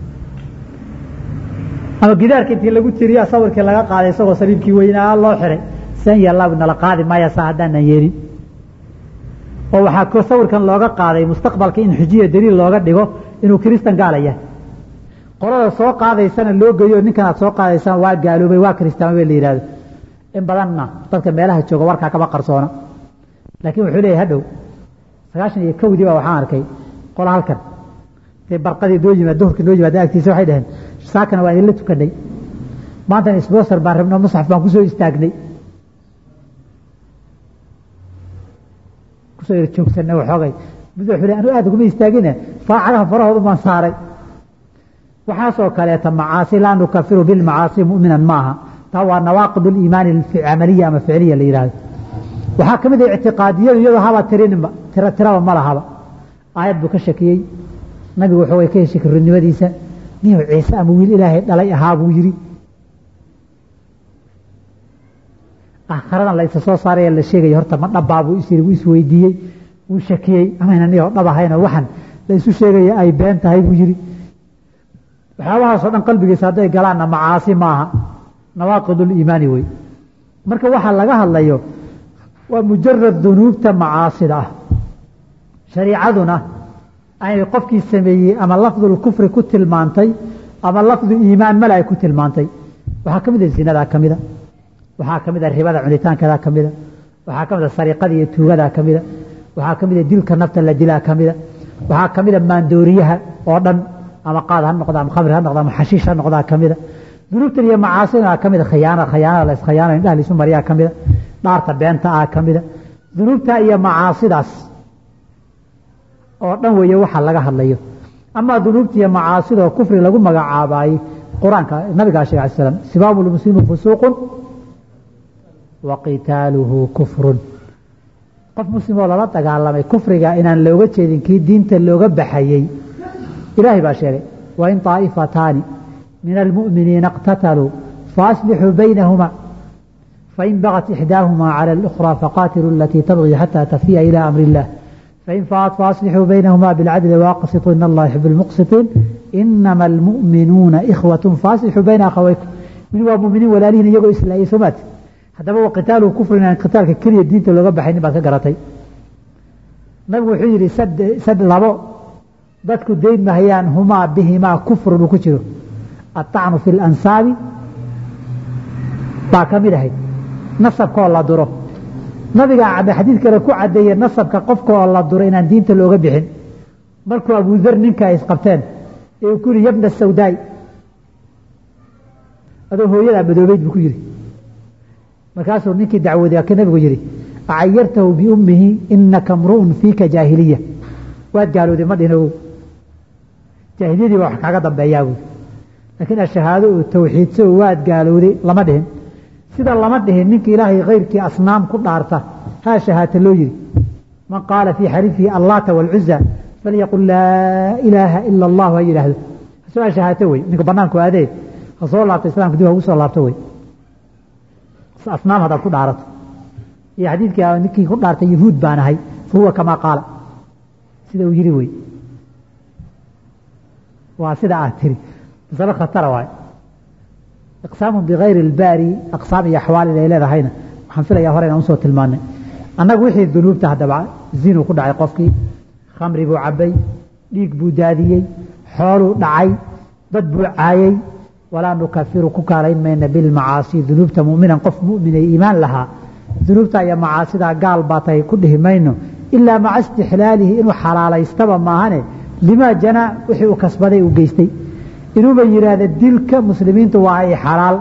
ama gidaarka intii lagu tiriya sawirkii laga qaaday isagoo saliibkii weynaa loo xiray san yeellaa nala qaadi maaya saa haddaanan yeelin oo waxaa sawirkan looga qaaday mustaqbalka in xujiya daliil looga dhigo inuu kiristan gaalaya qolada soo qaadaysana loo geeyo ninkan aad soo qaadaysaan waa gaaloobay waa kiristaama bay la yidhahdo in badanna dadka meelaha jooga warkaa kama qarsoona laakiin wuxuu leeyahay hadhow 91 baa waxaan arkay qola halkan dee barqadii doo yimaad duhurkii noo yimaada agtiisa waxay dhaheen saakana waa idinla tukanay maantana isboosar baan rabno musxaf baan kusoo istaagnay kusoo yar joogsanay waxoogay mid wuxuu leeyahay anu aad uguma istaagine faacadaha farahoodu baan saaray waxaasoo kaleeta macaasi laa nukafiru bilmacaasi mu'minan maaha taa waa nawaaqid liimaani camaliya ama ficliya la yidhahdo waxaa ka mid ah ictiqaadiyadu iyadoo haba tirinba tiraba ma lahaba aayad buu ka shakiyey nabigu wuxuu way ka heshay kirnimadiisa niyow ciise ama wiil ilaahay dhalay ahaa buu yidhi aakhiradan la isa soo saaraya la sheegaya horta ma dhabbaa buu isyiri wuu isweydiiyey wuu shakiyey amayna niyow dhab ahaynoo waxan la isu sheegaya ay been tahay buu yidhi waxyaabahaasoo dhan qalbigiisa hadday galaanna macaasi maaha nawaaqid liimaani wey marka waxaa laga hadlayo waa mujarad dunuubta macaasida ah shariicaduna ay qofkii sameeyey ama lafdulkufri ku tilmaantay ama lafdu iimaan mala ay ku tilmaantay waxaa ka mid a zinadaa ka mida waxaa ka mid a ribada cunitaankadaa ka mida waxaa ka mid a sariiqada iyo tuugadaa ka mida waxaa ka mid a dilka nafta la dilaa ka mida waxaa ka mid a maandooriyaha oo dhan ama qaad ha noqda ama khamri ha noqda ama xashiish ha noqdaa ka mida dunuubtan iyo macaasida ka mida khiyaanada la iskhiyaano indhaha la isu mariyaa ka mida dhaarta beenta ah ka mida dunuubta iyo macaasidaas oo dhan weeye waxa laga hadlayo ama dunuubta iyo macaasida oo kufri lagu magacaabaayey qur-aanka nabigaa sheegay alayhi salaam sibaabu lmuslimu fusuuqun wa qitaaluhu kufrun qof muslim oo lala dagaalamay kufriga inaan looga jeedin kii diinta looga baxayey ilaahay baa sheegay wain طaa'ifataani min almu'miniina اqtataluu faaslixuu baynahuma fain bagat ixdaahuma calى اlأkhرى faqaatiluu alatii tabغii xatى tafiya ilى amri الlah fain faat faaslixuu baynahuma biاlcadli waaqsituu in allaha yuxib اlmuqsitiin inama almu'minuuna ikhwaة faaslixuu bayna akhawaykum min waa muminiin walaalihiin iyagoo islaayay soomaad haddaba waqitaaluhu kufrin aan qitaalka keliya diinta looga baxaynin baad ka garatay nabigu wuxuu yidhi sad labo dadku dayn mahayaan humaa bihimaa kufrun uu ku jiro aلطacnu fi اlansaabi baa ka mid ahayd nasabkaoo la duro nabiga xadiid kale ku cadeeye nasabka qofkaoo la duro inaan diinta looga bixin markuu abudar ninka ay isqabteen ee uu ku yihi yabna sawdaay adoo hooyadaa madoobeyd buu ku yidhi markaasuu ninkii dacwooday ka nabigu yidhi acayartahu biummihi inaka mru'un fiika jaahiliya waad gaalooday ma dhinow jaahiliyadii baa wax kaaga dambeeyaa buui laakiin ashahaado oo tawxiidso oo waad gaalowday lama dhihin sida lama dhihin ninka ilaahay kayrkii asnaam ku dhaarta haa shahaata loo yidhi man qaala fii xarifihi allaata waalcuza falyaqul laa ilaaha ila allah ha yidhaahdo hasoo ashahaato wey ninka banaanku aadee ha soo laabto islamka dib ha ugu soo laabto wey asnaam haddaad ku dhaarato iyo xadiidkii ninkii ku dhaartay yahuud baan ahay fa huwa kamaa qaala sida uu yidhi wey waa sida aad tiri masalo khatara waay iqsaamu bikayri اlbaari aqsaam iyo axwaal inay leedahayna waxaan filayaa hore inaan usoo tilmaanay annagu wixii dunuubta haddaba zinuu ku dhacay qofkii khamri buu cabbay dhiig buu daadiyey xooluu dhacay dad buu caayey walaa nukafiru ku kaalayn mayna bilmacaasi dunuubta muminan qof muminay iimaan lahaa dunuubta iyo macaasidaa gaal baa tahay ku dhihi mayno ilaa maca istixlaalihi inuu xalaalaystaba maahane limaa janaa wixii uu kasbaday uu geystay inuuba yidhaahda dilka muslimiinta waa ay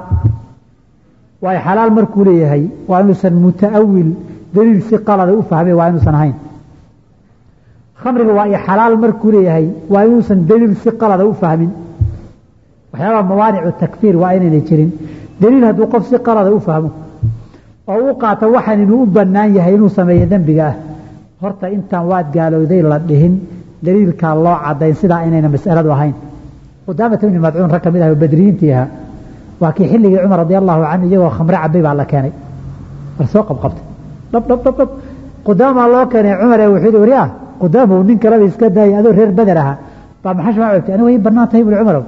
xalaal markuu leeyahay waa inuusan mutaawil daliil si qalada u fahmay waa inuusan ahayn khamriga waa ay xalaal markuu leeyahay waa inuusan daliil si qalada u fahmin waxyaabaha mawaanicu takfiir waa inaynay jirin daliil hadduu qof si qalada u fahmo oo u qaata waxaan inuu u bannaan yahay inuu sameeyo dembiga ah horta intaan waad gaalowday la dhihin daliilkaa loo cadayn sidaa inayna mas'aladu ahayn Qudaamah ibn Madcuun rag ka mid ah badriintii ahaa waa kii xilligii Cumar radiyallahu anhu iyagoo khamre cabay baa la keenay war soo qabqabtay dhab Qudaamah loo keenay Cumar wuxuu yiri wariyaa Qudaamah nin kale iska daay adoo reer Badar aha baa maxash ma codtay aniga way banaatay ibn Cumar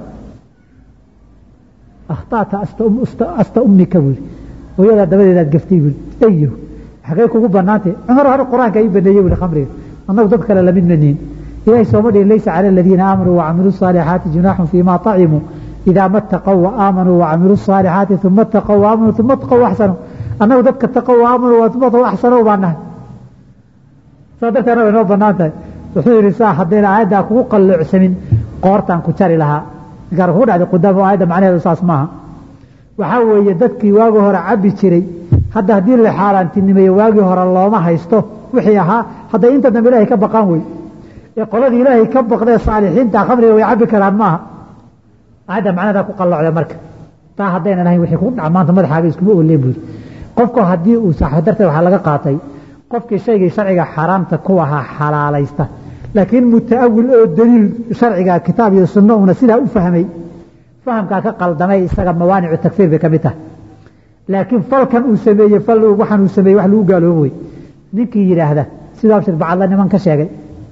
akhtaata asta ummika wili wayada dabadeeda gaftay wili ayo xagee kugu banaatay Cumar hore quraanka ay baneeyay wili khamriga annagu dad kale la mid maniin إلهي سومد ليس على الذين آمنوا وعملوا الصالحات جناح فيما طعموا إذا ما اتقوا وآمنوا وعملوا الصالحات ثم اتقوا وآمنوا ثم اتقوا وأحسنوا أنه ذلك اتقوا وآمنوا واتقوا وأحسنوا بأنها صدقت أنا بنوب بناتي وحيد رساء حدين عادة كوقا العسمين قورتان كتاري لها قال هو عادة قدامه عادة معنى الأساس معها وحاول يددك يواجه رعبي تشري هذا هدين لحالة أنت إنما يواجه الله ما هيسته وحيها هذا أنت نبي الله كبقانوي يقول إلهي كبق ذي الصالحين تا خمري ويعبي كلام معها هذا معنى ذاك قلع على مركب تا هدينا نهي وحيكون عمان ثم حاجز كبوه اللي بول قفك هدي وسحدرته وحلقة قاطي قفك شيء شرعي حرام تكوها حلاليسته لكن متأول الدليل شرعي كتاب السنة ونسيلها أفهمي فهم كاك قلدمي استقب موانع التكفير بكمته لكن فل كان أسمي فل وحن أسمي وحلو قالوا بوي نكي يرى هذا سيدا بشر بعض الله نمان كشاقي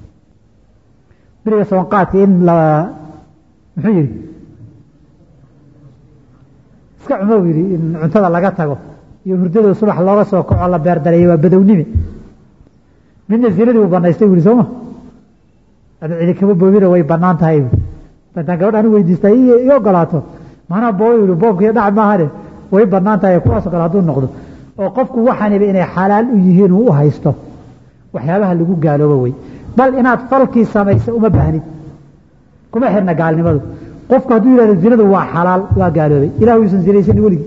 بريغ سوانقاتي إن لا محيري اسكع مويري إن عنtada laga tago iyo hurdada subax looga soo kaco la beer dareeyay waa badownimi min zinadii u banaystay wili Soomaa ada cidi kaba boobira way banaan tahay badan gabadhan weydiistay iyo galaato maana booyiro boobkii dhac ma hade way banaan tahay kuwaas kala haduu noqdo oo qofku waxaan inay xalaal u yihiin uu haysto waxyaabaha lagu gaaloobo way bal inaad falkii samayso uma baahnid kuma xirna gaalnimadu qofku haduu yiraahdo zinadu waa xalaal waa gaaloobay ilaahu yuusan zinaysan waligi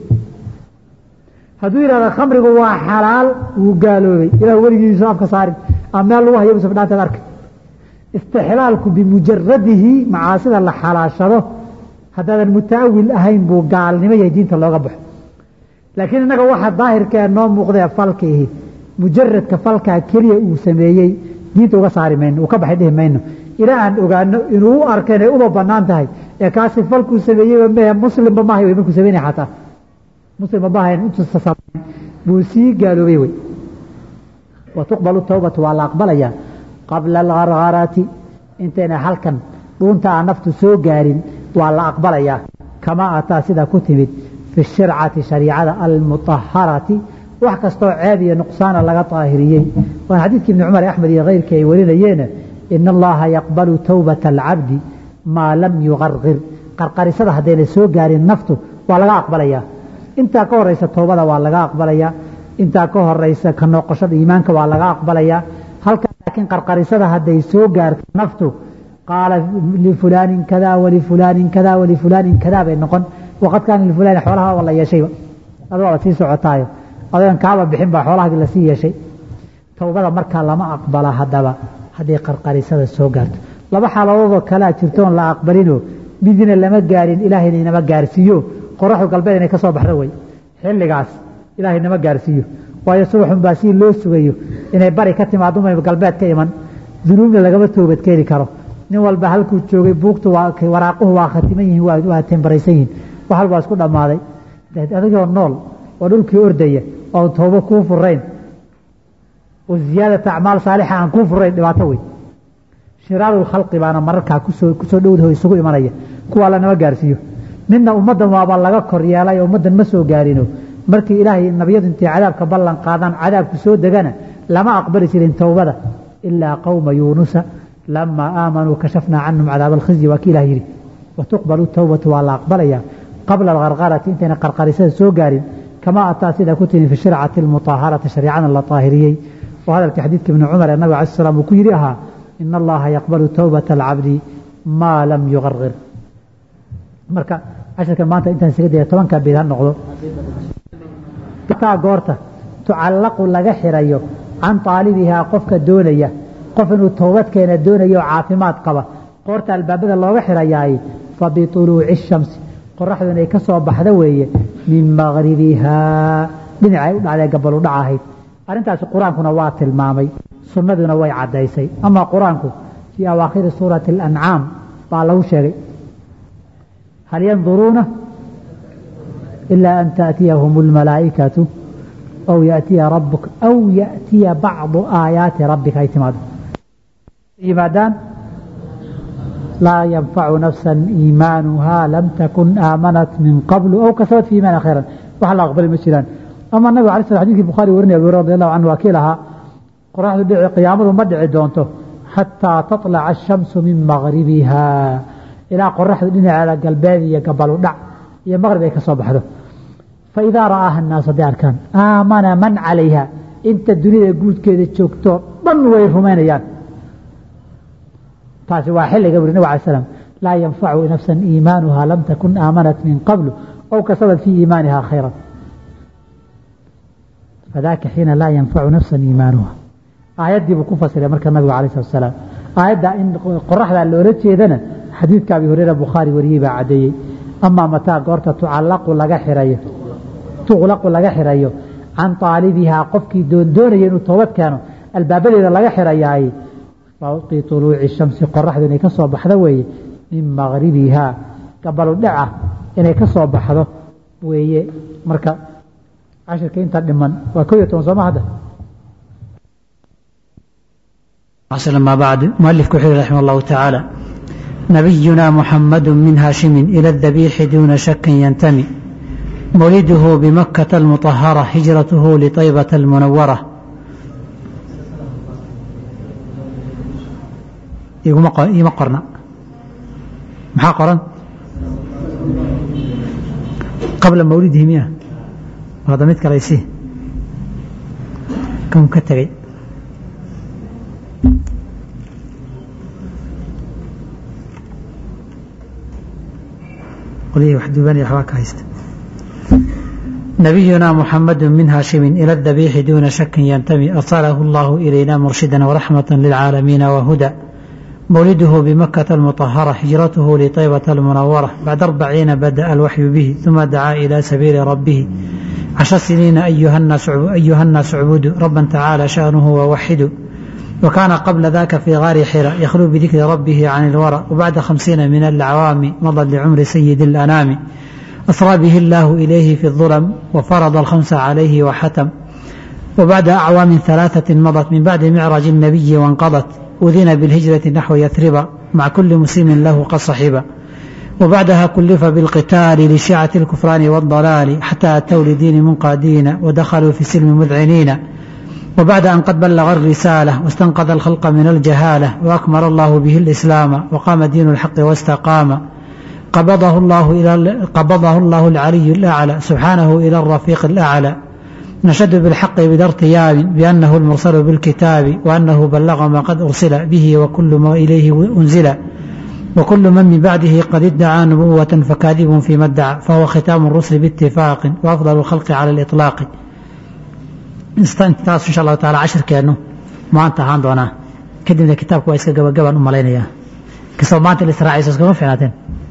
haduu yiraahdo khamrigu waa xalaal wuu gaaloobay ilaahu waligiisa afka saarin ama lagu hayo sabdaanta arka istixlaalku bimujarradihi macaasida la xalaashado hadaan mutaawil ahayn buu gaalnimo iyo diinta looga baxo laakiin inaga waxa daahirka noo muuqda falkihi mujarradka falka kaliya uu sameeyay diinta uga saari mayno uu ka baxay dhimayno ila aan ogaano inuu arkay uma banaan tahay ee kaasi falku sameeyay ma muslim ma ahay way markuu sameeyay xataa muslim ma ahay intuu sasaabay buu si gaaloobay way wa tuqbalu tawbatu wa la aqbalaya qabla al-ghargharati intana halkan doonta naftu soo gaarin waa la aqbalaya kama ata sida ku timid fi shir'ati shari'ada al-mutahharati wax kasto ceeb iyo nuqsaan laga taahiriyay wa hadithki ibn Umar Ahmad iyo geyrkay warinayeen in Allah yaqbalu tawbata al-'abd ma lam yughargir qarqarisada hadee soo gaarin naftu waa laga aqbalaya inta ka horeysa tawbada waa laga aqbalaya inta ka horeysa ka noqoshada iimaanka waa laga aqbalaya halka laakiin qarqarisada hadee soo gaarto naftu qaala li fulanin kada wa li fulanin kada wa li fulanin kada bay noqon waqad kan li fulan xoolaha wala yeeshay adoo si socotaayo adaan kaaba bixin baa xoolaha la sii yeeshay tawbada marka lama aqbala hadaba hadii qarqarisada soo gaarto laba xaaladood kala jirtoon la aqbalino midina lama gaarin ilaahayna inama gaarsiiyo qoraxu galbeed inay ka soo baxdo way xilligaas ilaahay inama gaarsiiyo waayo subaxun baa si loo sugayo inay bari ka timaado ma galbeed ka iman dunuubna lagama toobad keeni karo nin walba halkuu joogay buugtu waa waraaquhu waa khatiman yihiin waa tembaraysan yihiin wax walba isku dhamaaday adigoo nool oo dhulkii ordaya oo toobo ku furayn oo ziyadada acmaal saalixa aan ku furayn dhibaato weyn shiraaru khalqi baana mararka ku soo dhowdahay isugu imanaya kuwa la nama gaarsiiyo midna ummadan waaba laga kor yeelay ummadan ma soo gaarino markii ilaahay nabiyadu intii cadaabka ballan qaadan cadaabku soo dagana lama aqbali jirin tawbada illa qawma yunus lamma aamanu kashafna anhum cadaab al-khizy wa kiila yiri wa tuqbalu tawbatu wa la aqbalaya qabla al-ghargharati intana qarqarisada soo gaarin kama ataa sida ku tin fi shir'ati al-mutahharati shari'an la tahiriyay wa hada al-hadith ibn Umar an-nabi sallallahu alayhi wasallam ku yiri aha inna allaha yaqbalu tawbata al-'abdi ma lam yughargir marka ashirka maanta intaan isaga deeyo 10ka bidaan noqdo taa goorta tucallaqu laga xirayo an taalibiha qofka doonaya qof inuu toobad keena doonayo caafimaad qaba qoorta albaabada looga xirayaay fa bi tuluu'i shams qoraxdu inay ka soo baxdo weeye min maghribiha dhinacay u dhacday gabalu dhac ahayd arrintaasi qur-aankuna waa tilmaamay sunnaduna way caddaysay amaa qur-aanku fii awaakhiri suurati alancaam baa lagu sheegay hal yanduruuna ilaa an taأtiyahum اlmalaa'ikatu aw yaأtiya rabuka aw yaأtiya bacdu aayaati rabbika ay timaado yimaadaan laa yanfacu nafsa iimaanuha lam takun aamanat min qablu aw kasabat fi iimaaniha khayran wax la aqbali ma jiraan ama nabiga alay slam xadidkii bukhaari warinaya abu hurayra radi allahu canhu waa kii lahaa qoraxdu dhici qiyaamadu ma dhici doonto xataa taطlaca ashamsu min magribiha ilaa qoraxdu dhinaceeda galbeed iyo gabalu dhac iyo maqrib ay ka soo baxdo faidaa ra'aaha الnaas hadday arkaan aamana man calayha inta duniyada guudkeeda joogto dhan way rumaynayaan taasi waa xilliga buri nabig alay slam laa yanfacu nafsa iimaanuha lam takun aamanat min qablu aw kasabat fii iimaaniha khayra fadaaka xiina laa yanfacu nafsa iimaanuha aayaddii buu ku fasiray marka nabiga alay slat salaam aayadda in qoraxdaa loola jeedana xadiidka abi hureyra bukhaari wariyey baa caddeeyey amaa mataa goorta tucallaqu laga xirayo can taalibihaa qofkii doondoonaya inuu toobad keeno albaabadeeda laga xirayaay fawqi طuluuci shamsi qoraxdu inay ka soo baxdo weeye min magribihaa gabalu dhaca inay ka soo baxdo weeye marka cashirka inta dhiman waa 11 sooma hadda ما بعد مؤلف كحيل رحمه الله تعالى نبينا محمد من هاشم إلى الذبيح دون شك ينتمي مولده بمكة المطهرة هجرته لطيبة المنورة يمقرنا محاقرا قبل مولده مياه هذا متك رئيسي كم كتغي قليه وحدوباني حواك هايست نبينا محمد من هاشم إلى الذبيح دون شك ينتمي أرسله الله إلينا مرشدا ورحمة للعالمين وهدى مولده بمكة المطهرة هجرته لطيبة المنورة بعد 40 بدأ الوحي به ثم دعا إلى سبيل ربه 10 سنين أيها الناس اعبدوا ربا تعالى شأنه ووحدوا وكان قبل ذاك في غار حراء يخلو بذكر ربه عن الورى وبعد 50 من الأعوام مضى لعمر سيد الأنام أثرى به الله إليه في الظلم وفرض الخمس عليه وحتم وبعد أعوام 3 مضت من بعد معراج النبي وانقضت أذن بالهجرة نحو يثرب مع كل مسلم له قد صحب وبعدها كلف بالقتال لشيعة الكفران والضلال حتى أتوا لدين منقادين ودخلوا في السلم مذعنين وبعد أن قد بلغ الرسالة واستنقذ الخلق من الجهالة وأكمل الله به الإسلام وقام دين الحق واستقام قبضه الله العلي الأعلى سبحانه إلى الرفيق الأعلى نشد بالحق بدا ارتياب بأنه المرسل بالكتاب وأنه بلغ ما قد أرسل به وكل ما إليه أنزل وكل من بعده قد ادعى نبوة فكاذب فيما ادعى فهو ختام الرسل باتفاق وأفضل الخلق على الإطلاق intaas insha allahu taala cashirkeennu maanta ahaan doonaa kadibna kitaabku waa iska gabagabaan u malaynayaa kasoo maanta lisraaciiso iskama fiicnaateen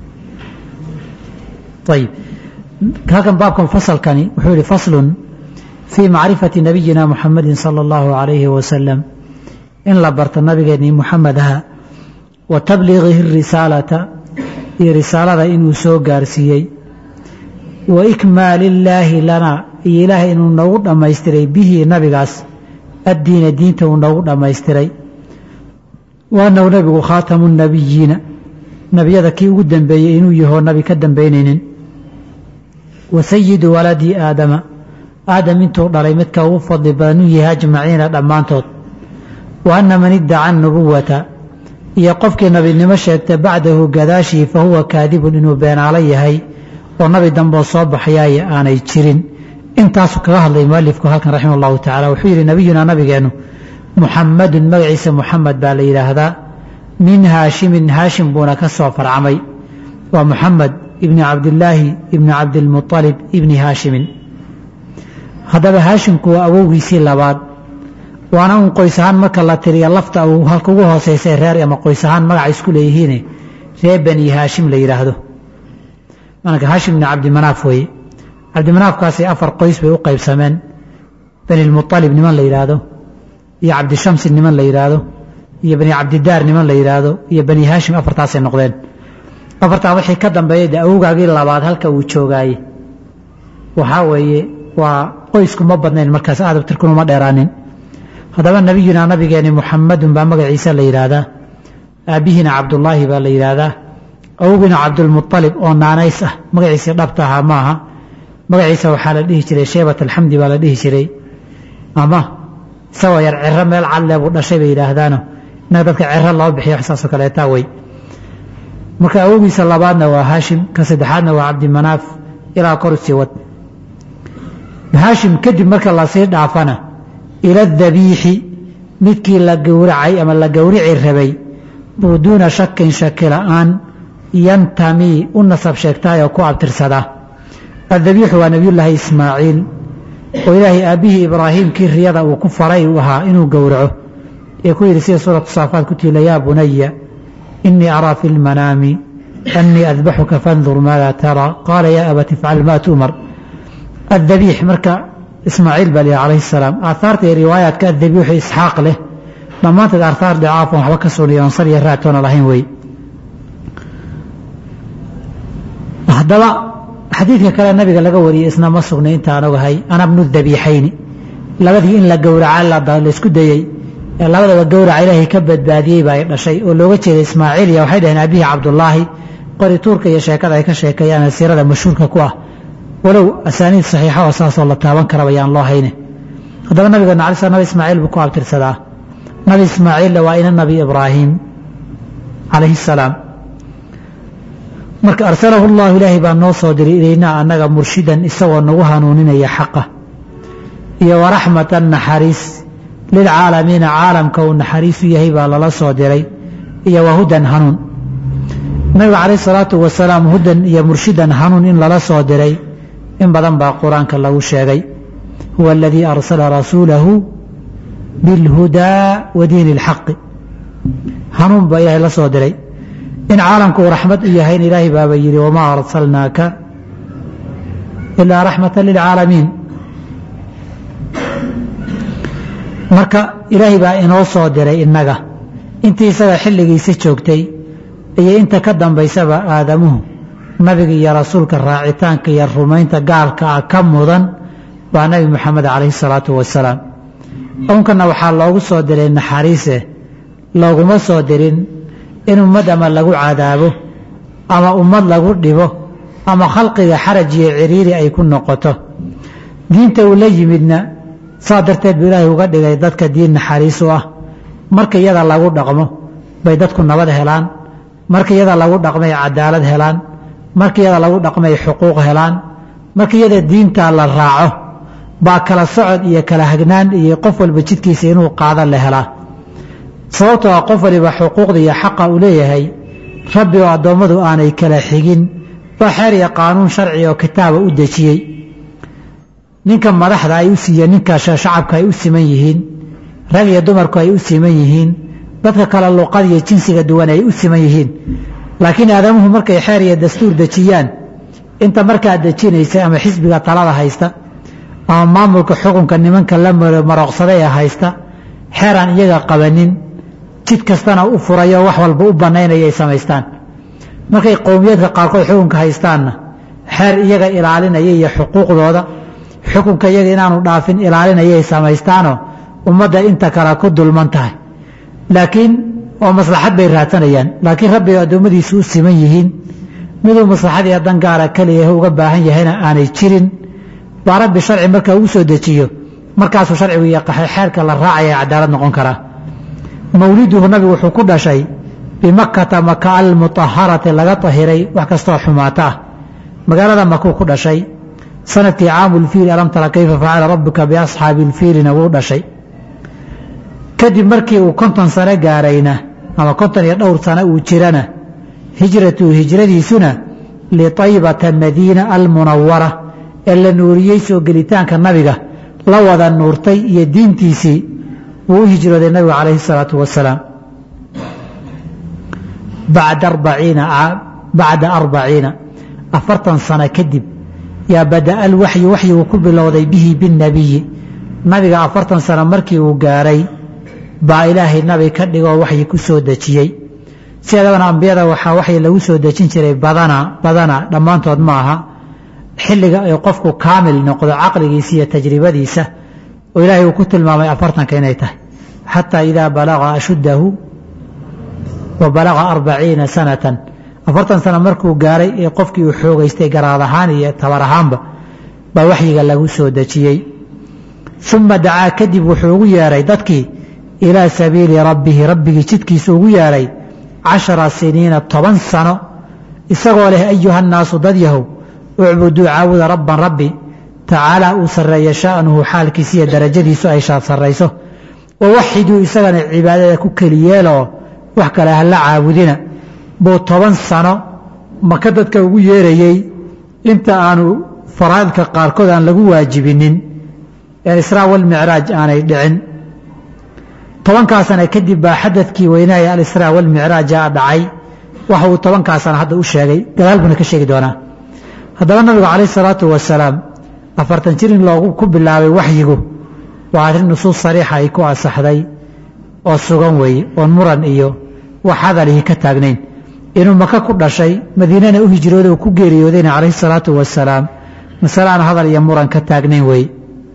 ayib halkan baabkan fasalkani wuxuu yihi faslun fii macrifati nabiyina muxamadin sala allahu calayhi wasalam in la barto nabigeennii muxamed aha wa tabliigihi risaalata iyo risaalada inuu soo gaarsiiyey wa ikmaali illaahi lana iyo ilaahay inuu noogu dhammaystiray bihi nabigaas addiina diinta uu noogu dhammaystiray wa annahu nabigu khaatamu nabiyiina nebiyada kii ugu dambeeyey inuu yahoo nabi ka dambaynaynin wa sayidu waladii aadama aadam intuu dhalay midka ugu fadli badan u yahay ajmaciina dhammaantood wa anna man iddaca nubuwata iyo qofkii nabinimo sheegta bacdahu gadaashii fa huwa kaadibun inuu beenaalo yahay oo nabi damboo soo baxayaaya aanay jirin intaasu kaga hadlay mualifku halkan raximah allahu tacala wuxuu yidhi nabiyunaa nabigeennu muxamadun magaciisa muxamed baa la yidhaahdaa min haashimin haashim buuna ka soo farcamay waa muxamed ibni cabdillaahi ibni cabdilmualib ibni haashimin haddaba haashimku waa awowgiisii labaad waana un qoys ahaan marka la tiriya lafta uu halka ugu hooseysay reer ama qoys ahaan magaca isku leeyihiine reer bani haashim la yidhaahdo marka haashim ibni cabdimanaaf weeye cabdimanaafkaasi 4 qoys bay u qaybsameen bani lmuطalib niman la yidhaahdo iyo cabdishamsi niman la yidhaahdo iyo bani cabdidaar niman la yidhaahdo iyo bani haashim 4taasay noqdeen 4taa wixii ka dambeeyey de awowgaagii labaad halka uu joogaaye waxaa weeye waa qoysku ma badnayn markaas aadab tirkunu ma dheeraanin haddaba nabiyunaa nabigeeni muxamadun baa magaciisa la yidhaahdaa aabbihiina cabdullaahi baa la yidhaahdaa awowgiina cabdulmuطalib oo naanays ah magaciisii dhabta ahaa ma aha magaciisa waxaa la dhihi jiray sheybat alxamdi baa la dhihi jiray ama isagoo yar ciro meel cadle buu dhashay bay yidhaahdaano innaga dadka ciro loo bixiyo wax saasoo kaleetaa wey marka awowgiisa labaadna waa haashim ka saddexaadna waa cabdimanaaf ilaa kor usii wad haashim kadib marka lasii dhaafana ila dabiixi midkii la gowracay ama la gowrici rabay buu duuna shakin shaki la'aan yantamii u nasab sheegtaayoo ku abtirsadaa addabiixu waa nebiyullaahi ismaaciil oo ilaahay aabbihii ibraahiimkii riyada uu ku faray uu ahaa inuu gowraco ee ku yidhi sida suuratu saafaad ku tiila yaa bunaya inii araa fi lmanaami annii adbaxuka fandur maadaa taraa qaala yaa abati ifcal maa tu'mar addabiix marka ismaaciil baa lihi calayhi salaam aahaarta iyo riwaayaadka addabiixu isxaaq leh dhammaanteed aahaar dhicaafon waxba ka suniyo oon sal iyo raatoona lahayn wey haddaba xadiidka kale nabiga laga wariyey isna ma sugnay intaan ogahay ana bnu dabiixayni labadii in la gowraca laysku dayey ee labadaba gowraca ilaahay ka badbaadiyey baa ay dhashay oo looga jeeda ismaaciil iyo waxay dhaheen aabihii cabdullaahi qori tuurka iyo sheekada ay ka sheekeeyaan siirada mashhuurka ku ah walow asaaniid saxiixa oo saasoo la taaban karaba yaan loo hayne haddaba nabigeena alay sl nabi ismaaciil buu ku abtirsadaa nabi ismaaciilla waa ina nabi ibraahim calayhi salaam marka arsalahu llahu ilaahay baa noo soo diray ilaynaa annaga murshidan isagoo nagu hanuuninaya xaqa iyo waraxmatan naxariis lilcaalamiina caalamka uu naxariisu yahay baa lala soo diray iyo wahudan hanuun nabiga calayh salaatu wasalaam hudan iyo murshidan hanuun in lala soo diray in badan baa qur-aanka lagu sheegay huwa aladii arsala rasuulahu bilhudaa wa diini اlxaqi hanuun baa ilaahay la soo diray in caalamku uu raxmad u yahay in ilaahay baaba yidhi wamaa arsalnaaka ilaa raxmata lilcaalamiin marka ilaahay baa inoo soo diray innaga intii isaga xilligiisa joogtay iyo inta ka dambaysaba aadamuhu nabiga iyo rasuulka raacitaanka iyo rumaynta gaalka ah ka mudan waa nabi moxamed calayhi salaatu wasalaam unkana waxaa loogu soo diray naxariise looguma soo dirin in ummad ama lagu cadaabo ama ummad lagu dhibo ama khalqiga xaraj iyo ciriiri ay ku noqoto diinta uu la yimidna saa darteed buu ilaahay uga dhigay dadka diin naxariis u ah marka iyada lagu dhaqmo bay dadku nabad helaan marka iyada lagu dhaqmay cadaalad helaan marka iyada lagu dhaqmay xuquuq helaan marka iyada diintaa la raaco baa kala socod iyo kala hagnaan iyo qof walba jidkiisa inuu qaada la helaa sababtoo ah qof waliba xuquuqda iyo xaqa uu leeyahay rabbi oo addoommadu aanay kala xigin baa xeer iyo qaanuun sharci oo kitaaba u dejiyey ninka madaxda ay u siiyeen ninka shacabka ay u siman yihiin rag iyo dumarku ay u siman yihiin dadka kale luqad iyo jinsiga duwan ay u siman yihiin laakiin aadamuhu markay xeer iyo dastuur dejiyaan inta markaa dejinaysa ama xisbiga talada haysta ama maamulka xukunka nimanka la marooqsaday ee haysta xeeraan iyaga qabanin jid kastana u furayo wax walba u bannaynaya ay samaystaan markay qowmiyadka qaarkood xukunka haystaanna xeer iyaga ilaalinaya iyo xuquuqdooda xukunka iyaga inaanu dhaafin ilaalinaya ay samaystaanoo ummadda inta kale ku dulman tahay laakiin oo maslaxad bay raadsanayaan laakiin rabbi addoommadiisu u siman yihiin miduu maslaxadii dan gaara keliya uga baahan yahayna aanay jirin baa rabbi sharci marka uu soo dejiyo markaasuu sharcigu iyo xeerka la raacaya cadaalad noqon karaa mawliduhu nabigu wuxuu ku dhashay bimakkata maka almutaharati laga tahiray wax kastoo xumaata ah magaalada makuu ku dhashay sanadkii caamulfiil alam tara kayfa facala rabbuka biasxaabi ilfiilina wuu dhashay kadib markii uu 50 sano gaarayna ama 50 iyo dhowr sano uu jirana hijradiisuna liطaybata madiina almunawara ee la nuuriyey soo gelitaanka nabiga la wada nuurtay iyo diintiisii wuu u hijrooday nabiga calayhi salaatu wasalaam bacda 40 sano kadib yaa bada'a alwaxyu waxyigu ku bilowday bihi binnabiyi nabiga 40 sano markii uu gaaray baa ilaahay nabi ka dhigoo waxyi ku soo dejiyey sideedabana ambiyada waxaa waxyi lagu soo dejin jiray badana dhammaantood ma aha xilliga ay qofku kaamil noqdo caqligiisa iyo tajribadiisa oo ilaahay uu ku tilmaamay 40 inay tahay xataa idaa balaga ashuddahu wa balaga 40 sanatan 40 sano markuu gaaray ee qofkii uu xoogaystay garaad ahaan iyo tabar ahaanba baa waxyiga lagu soo dejiyey uma dacaa kadib wuxuu ugu yeeray dadkii ilaa sabiili rabbihi rabbigii jidkiisa ugu yeeray 10 siniina 10 sano isagoo leh ayuha nnaasu dad yahow ucbuduu caabuda rabban rabbi tacaalaa uu sarreeya sha'nuhu xaalkiisa iyo darajadiisu ay sarrayso wawaxiduu isagana cibaadada ku keliyeeloo wax kale hala caabudina buu 10 sano maka dadka ugu yeerayey inta aanu faraa'idka qaarkood aan lagu waajibinin ee israa walmicraaj aanay dhicin 10 sano kadib baa xadadkii weynaaye alisraa walmicraaja dhacay waxa uu 10 sano hadda u sheegay gadaal buna ka sheegi doonaa haddaba nabigu calayhi salaatu wasalaam 40 jir in loogu ku bilaabay waxyigu waa arrin nusuus sariixa ay ku asaxday oo sugan weeye oon muran iyo wax hadalihii ka taagnayn inuu maka ku dhashay madiinana u hijrooday oo ku geeriyoodayna calayhi salaatu wasalaam masale aan hadal iyo muran ka taagnayn weeye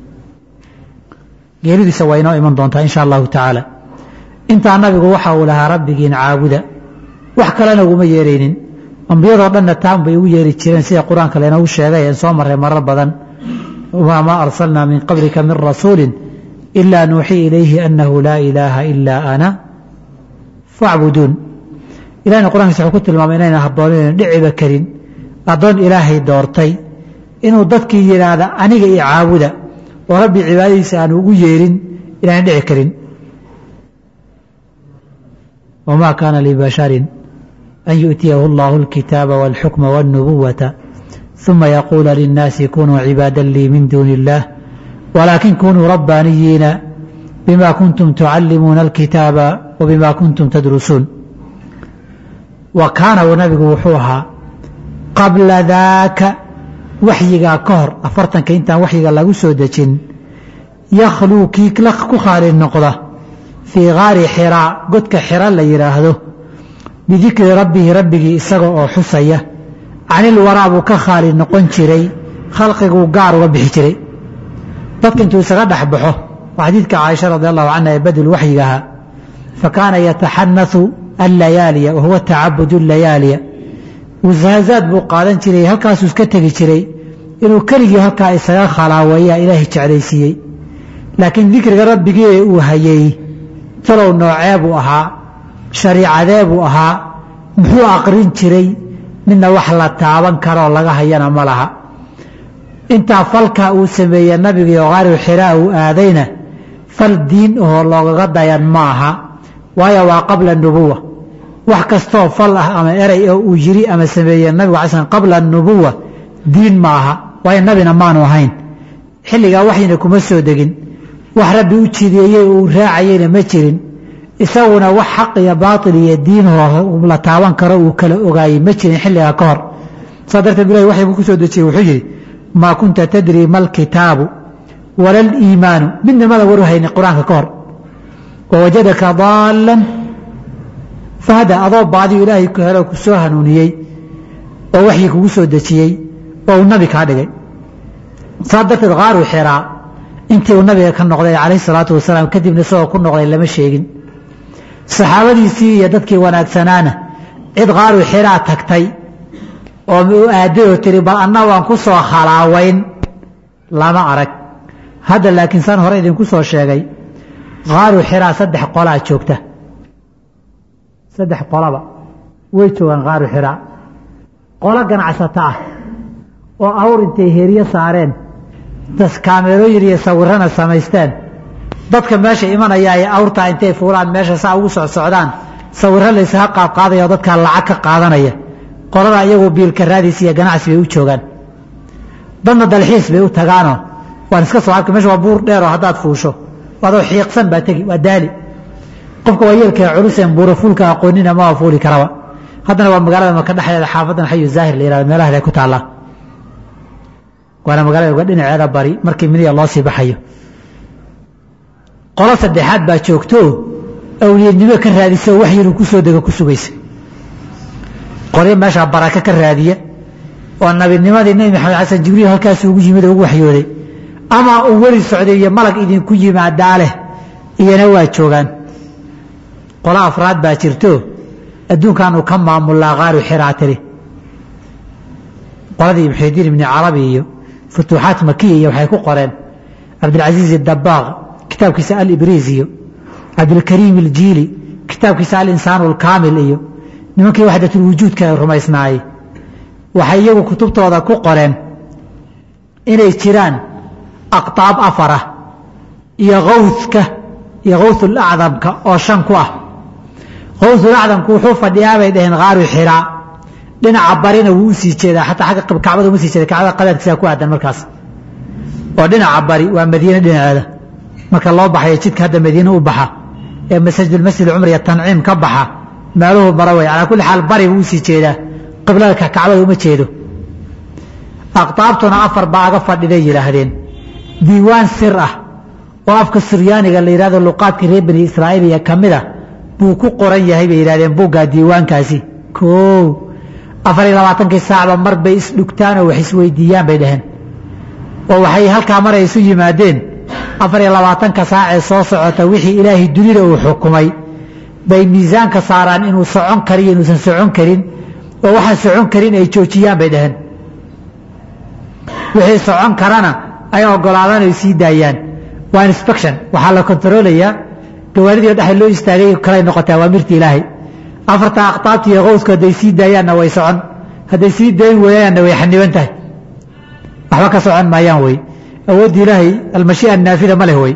geeridiisa waa inoo iman doontaa insha allahu tacaala intaa nabigu waxa uu lahaa rabbigiin caabuda wax kalena uguma yeeraynin ambiyadoo dhanna taan bay ugu yeeri jireen sida qur-aanka leenoogu sheegay een soo marray marar badan wamaa arsalnaa min qablika min rasuulin ilaa nuuxii ilayhi annahu laa ilaaha ilaa ana facbuduun ilahna qur-aankiisa wuxuu ku tilmaamay inayna habboonayn dhiciba karin addoon ilaahay doortay inuu dadkii yidhaahda aniga iyo caabuda oo rabbi cibaadadiisa aanu ugu yeerin inaan dhici karin wamaa kaana libasharin an yu'tiyahu allahu alkitaaba walxukma walnubuwata ثuma yaquula linnaasi kunuu cibaada lii min duuni اllah walaakin kunuu rabbaaniyiina bima kuntum tucallimuuna alkitaaba wabima kuntum tadrusuun wa kaana nabigu wuxuu ahaa qabla daaka waxyigaa ka hor 40 intaan waxyiga lagu soo dejin yakhluu kii ku khaali noqda fii gaari xiraa godka xira la yidhaahdo bidikri rabbihi rabbigii isaga oo xusaya canil waraa buu ka khaali noqon jiray khalqiguu gaar uga bixi jiray dadka intuu isaga dhex baxo waa xadiidka caaisha radi allahu canha ee badul waxyigaha fa kaana yataxanathu allayaaliya wa huwa tacabudu allayaaliya wasaazaad buu qaadan jiray halkaasuu iska tegi jiray inuu keligii halkaa isaga khalaaweeyaa ilaahay jeclaysiiyey laakiin dikriga rabbigii uu hayey talow noocee buu ahaa shariicadee buu ahaa muxuu aqrin jiray midna wax la taaban karoo laga hayana ma laha intaa falka uu sameeye nabigii oo qaari xiraa uu aadayna fal diin oo loogaga dayan ma aha waayo waa qabla nubuwa wax kastoo fal ah ama erey oo uu yiri ama sameeye nabigu casan qabla nubuwa diin ma aha waayo nabina maanu ahayn xilligaa waxyina kuma soo degin wax rabbi u jideeyey uu raacayeyna ma jirin isaguna wax xaq iyo baatil iyo diin la taaban karo uu kala ogaayey ma jirin xilligaa ka hor saa darteed ilahi waxay ku soo dejiyey wuxuu yidhi maa kunta tadri ma alkitaabu wala aliimaanu midnimada waru hayni qur-aanka ka hor wawajadaka daalan fahda adoo baadiyu ilaahay ku helo ku soo hanuuniyey oo waxyi kugu soo dejiyey oo uu nabi kaa dhigay saa darteed qaaru xiraa intii uu nabiga ka noqday calayhi salaatu wasalaam kadibna isagoo ku noqday lama sheegin saxaabadiisii iyo dadkii wanaagsanaana cid qaaru xiraa tagtay oo u aaday oo tiri bal anna waan ku soo khalaaweyn lama arag hadda laakiin saan hore idinku soo sheegay qaaru xiraa 3 qolaa joogta 3 qolaba way joogaan qaaru xiraa qolo ganacsata ah oo awr intay heriye saareen das kaamerooyin iyo sawirana samaysteen dadka meesha imanaya ay awrta intay fuulaan meesha saa ugu socdaan sawirro la isaga qaadqaadaya oo dadka lacag ka qaadanaya qolada iyagoo biilka raadis iyo ganacsi bay u joogaan dadna dalxiis bay u tagaanoo waan iska soo arkay meesha waa buur dheer oo haddaad fuusho waadoo xiiqsan baa tegi waa daali qofka waa yeelkee culuseen buura fuulka aqoonina ma fuuli karaba haddana waa magaalada maka dhexdeeda xaafadan xayu zaahir la yihahdo meelaha ku taallaa waana magaalada uga dhinaceeda bari markii Miniya loo sii baxayo qolo saddexaad baa joogto awliyanimo ka raadisa wax yar ku soo dega ku sugaysa qori meesha baraka ka raadiya oo nabinimadii Nabi Maxamed xasan Jibriil halkaas ugu yimid oo ugu waxyooday ama uu wari socday iyo malag idin ku yimaada leh iyana waa joogan qolo afraad baa jirto adduunkan uu ka maamulaa qaaru xiraatiri qoladii Muxyidiin ibn Arabi iyo futuuxaat makiya waxay ku qoreen Abdulaziz ad-Dabbagh kitaabkiisa al-Ibriz iyo Abdulkariim al-Jili kitaabkiisa al-Insaan al-Kaamil iyo nimankii wahdatul wujuudka rumaysnaayay waxay iyagu kutubtooda ku qoreen inay jiraan aqtaab afara iyo qawska iyo qawsul a'damka oo shan ku ah qawsul a'damku wuxuu fadhiyaa bay dhaheen qaaru xiraa dhinaca barina wuu sii jeedaa xataa xagga Kacbada wuu sii jeedaa Kacbada qadadkiisa ku aadan markaas oo dhinaca bari waa Madiina dhinaceeda marka loo baxay jidka hadda Madiina u baxa ee masjid umriya tan'im ka baxa maaluhu baraway ala kulli xaal bari wuu sii jeedaa qiblada Kacbada uma jeedo aqtaabtuna afar baaga fadhiday yiraahdeen diiwaan sir ah oo afka Suryaaniga la yiraahdo luqaadka reer Bani Israa'iil iyo kamida buu ku qoran yahay bay yiraahdeen buuga diiwaankaasi koo 24 saac mar bay isdhugtaan oo wax isweydiiyaan bay dhaheen oo waxay halka mar ay isu yimaadeen 24 saac ee soo socota wixii Ilaahay dunida uu xukumay bay miisaanka saaraan inuu socon kariyo inuusan socon karin oo waxa socon karin ay joojiyaan bay dhaheen wixii socon karana ay ogolaadaan ay sii daayaan waa inspection waxa la kontroolayaa gawaarida dhaxay loo istaagay kale noqotay awaamirta Ilaahay afarta aqtaabti iyo qowska day sii daayaanna way socon haday sii dayn weeyaanna way xaniban tahay waxba ka socon maayaan way awood Ilaahay al-mashi'a an-naafida ma leh way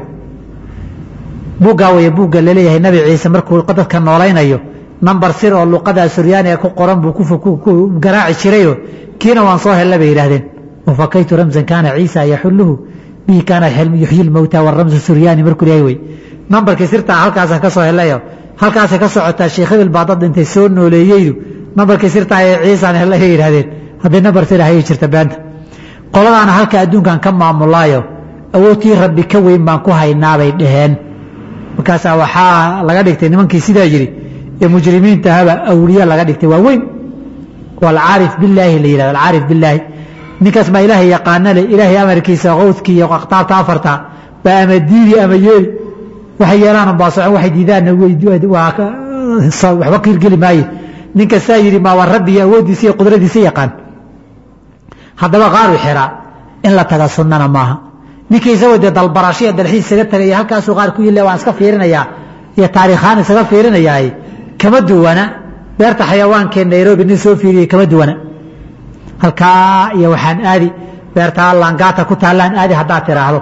buuga leeyahay Nabi Ciise markuu qadadka noolaynayo number sir oo luqada Suryaaniga ku qoran buu ku garaaci jirayo kiina waan soo helay bay yiraahdeen wafakaytu ramzan kana Ciise yahulluhu bi kana yuhyi al-mawta war ramz Suryaani markuu leeyahay way numberka sirta halkaas ka soo helayo halkaas ka socota Sheekh Ibn Baadad intay soo nooleeyay numberka sirta ay Ciise aan helay yiraahdeen haday number sir ay jirta baanta qoladana halka adduunkan ka maamulaayo awoodii Rabbi ka weyn baan ku haynaa bay dhaheen markaas waxa laga dhigtay nimankii sidaa yiri ee mujrimiinta haba awliya laga dhigtay waa weyn wal aarif billahi la yiraahdo al aarif billahi ninkaas ma Ilaahay yaqaana le Ilaahay amarkiisa qowdkii iyo qaqtaabta afarta ba ama diidi ama yeeli waxay yeelaan baasaco waxay diidaan waxba qirgeli maayo ninka saa yiri ma waa Rabbi awoodiisa iyo qudradiisa yaqaan haddaba qaaru xiraa in la taga sunnana maaha ninkii soo wada dalbarashiya dalxiis isaga tagay halkaas uu qaar ku yilaa waan iska fiirinayaa iyo taariikhaan isaga fiirinayaa kama duwana beerta xayawaanka Nairobi nin soo fiiriyay kama duwana halka iyo waxaan aadi beerta Langata ku taalaan aadi hadda tiraahdo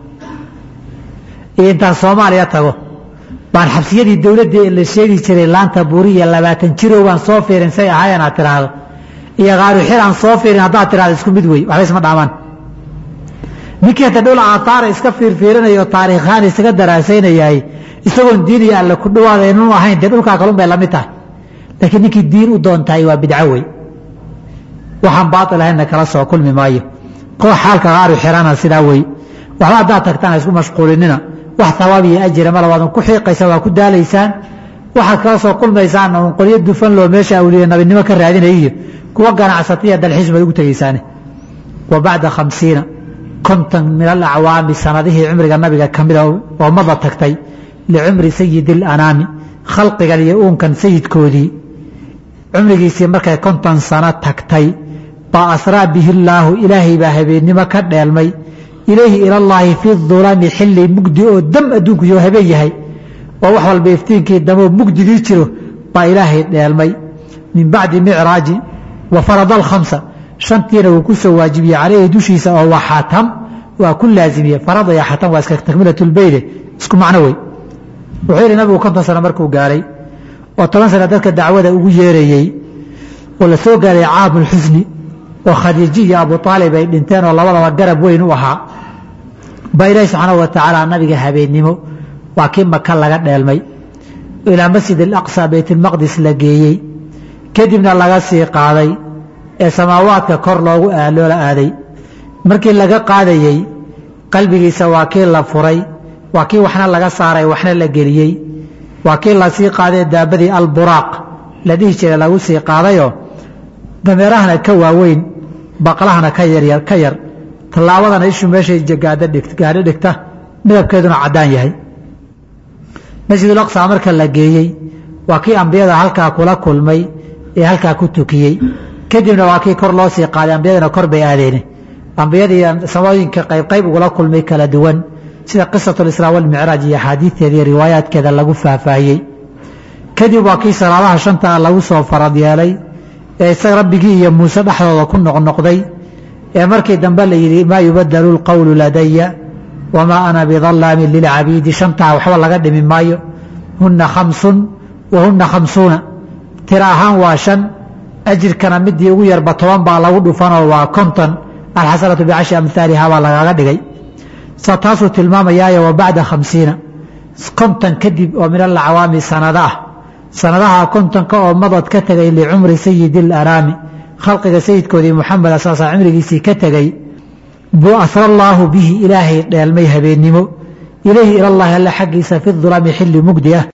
inta Soomaaliya tago baan xabsiyadii dawladda ee la sheegi jiray laanta buuriya 20 jiro waan soo fiirin say ahaayana tiraahdo iyo qaaru xiraan soo fiirin hadda tiraahdo isku mid way waxba isma dhaamaan ninkii hada dawla aataar iska fiirinayo taariikhaan isaga daraasaynayay isagoo diin iyo alla ku dhawaada inuu ahayn dhulka kalun bay la mid tahay laakiin ninkii diin u doontay waa bidco way waxaan baatil ahayna kala soo kulmi maayo koox xaalka qaaru xirana sida way waxa hadda tagtaan isku mashquulinina wax thawaab iyo ajir ma labadan ku xiiqaysa waa ku daalaysaan waxa kala soo kulmaysaan oo qoriyo dufan loo meesha awliya nabinimo ka raadinayo kuwa ganacsatiya dalxiis bay ugu tagaysaan wa ba'da 50 kontan min al-awaami sanadihi umriga nabiga kamida oo mada tagtay li umri sayyidil anami khalqiga iyo uunkan sayidkoodii umrigiisa markay kontan sana tagtay ba asra bihi Allah ilaahi ba habeenimo ka dheelmay ilaahi ila Allah fi dhulami xilli mugdi oo dam adduunku iyo habeen yahay oo wax walba iftiinkii damo mugdigii jiro ba ilaahi dheelmay min ba'di mi'raaji wa farada al-khamsa shantiina uu ku soo waajibiyay calayhi dushiisa oo waxaatam waa ku laazimiye farada ya xatam waa iska takmilatul bayt isku macno way wuxuu nabigu konton sano markuu gaaray oo 10 sano dadka dacwada ugu yeerayay oo la soo gaaray caabul xusni oo Khadiija iyo Abu Talib ay dhinteen oo labadaba garab weyn u ahaa bayray subhanahu wa ta'ala nabiga habeenimo waa kii Makka laga dheelmay ila Masjid al-Aqsa Bayt al-Maqdis la geeyay kadibna laga sii qaaday ee samaawaadka kor loogu aaloola aaday markii laga qaadayey qalbigiisa waa kii la furay waa kii waxna laga saaray waxna la geliyey waa kii la sii qaaday daabadii alburaaq la dhihi jiray lagu sii qaadayo dameerahana ka waaweyn baqlahana ka yar tallaabadana ishu meeshay gaadho dhigta midabkeeduna caddaan yahay masjidul aqsa marka la geeyey waa kii ambiyada halkaa kula kulmay ee halkaa ku tukiyey kadibna waa kii kor loo sii qaaday ambiyadana kor bay aadeen ambiyadii samooyinka qayb ugula kulmay kala duwan sida qisatul israa wal micraaj iyo axaadiisteeda iyo riwaayaadkeeda lagu faahfaahiyey kadib waa kii salaadaha shanta lagu soo farad yeelay ee isaga rabbigii iyo muuse dhexdooda ku noqnoqday ee markii dambe la yidhi maa yubadalu lqowlu ladaya wamaa ana bidallaamin lilcabiidi shantaa waxba laga dhimi maayo huna khamsun wa huna khamsuuna tira ahaan waa 5 ajirkana midii ugu yarba 10 baa lagu dhufanoo waa 50 alxasanatu bicashri amhaaliha baa lagaga dhigay taasuu tilmaamayaayo wa bacda 50 konton kadib oo min alcawaami sanadaha kontonka oo madad ka tegay licumri sayidi alaraami khalqiga sayidkoodii muxamed asaasa cimrigiisii ka tegay buu asra allaahu bihi ilaahay dheelmay habeennimo ilayhi ilallaahi alla xaggiisa fi dulami xilli mugdi ah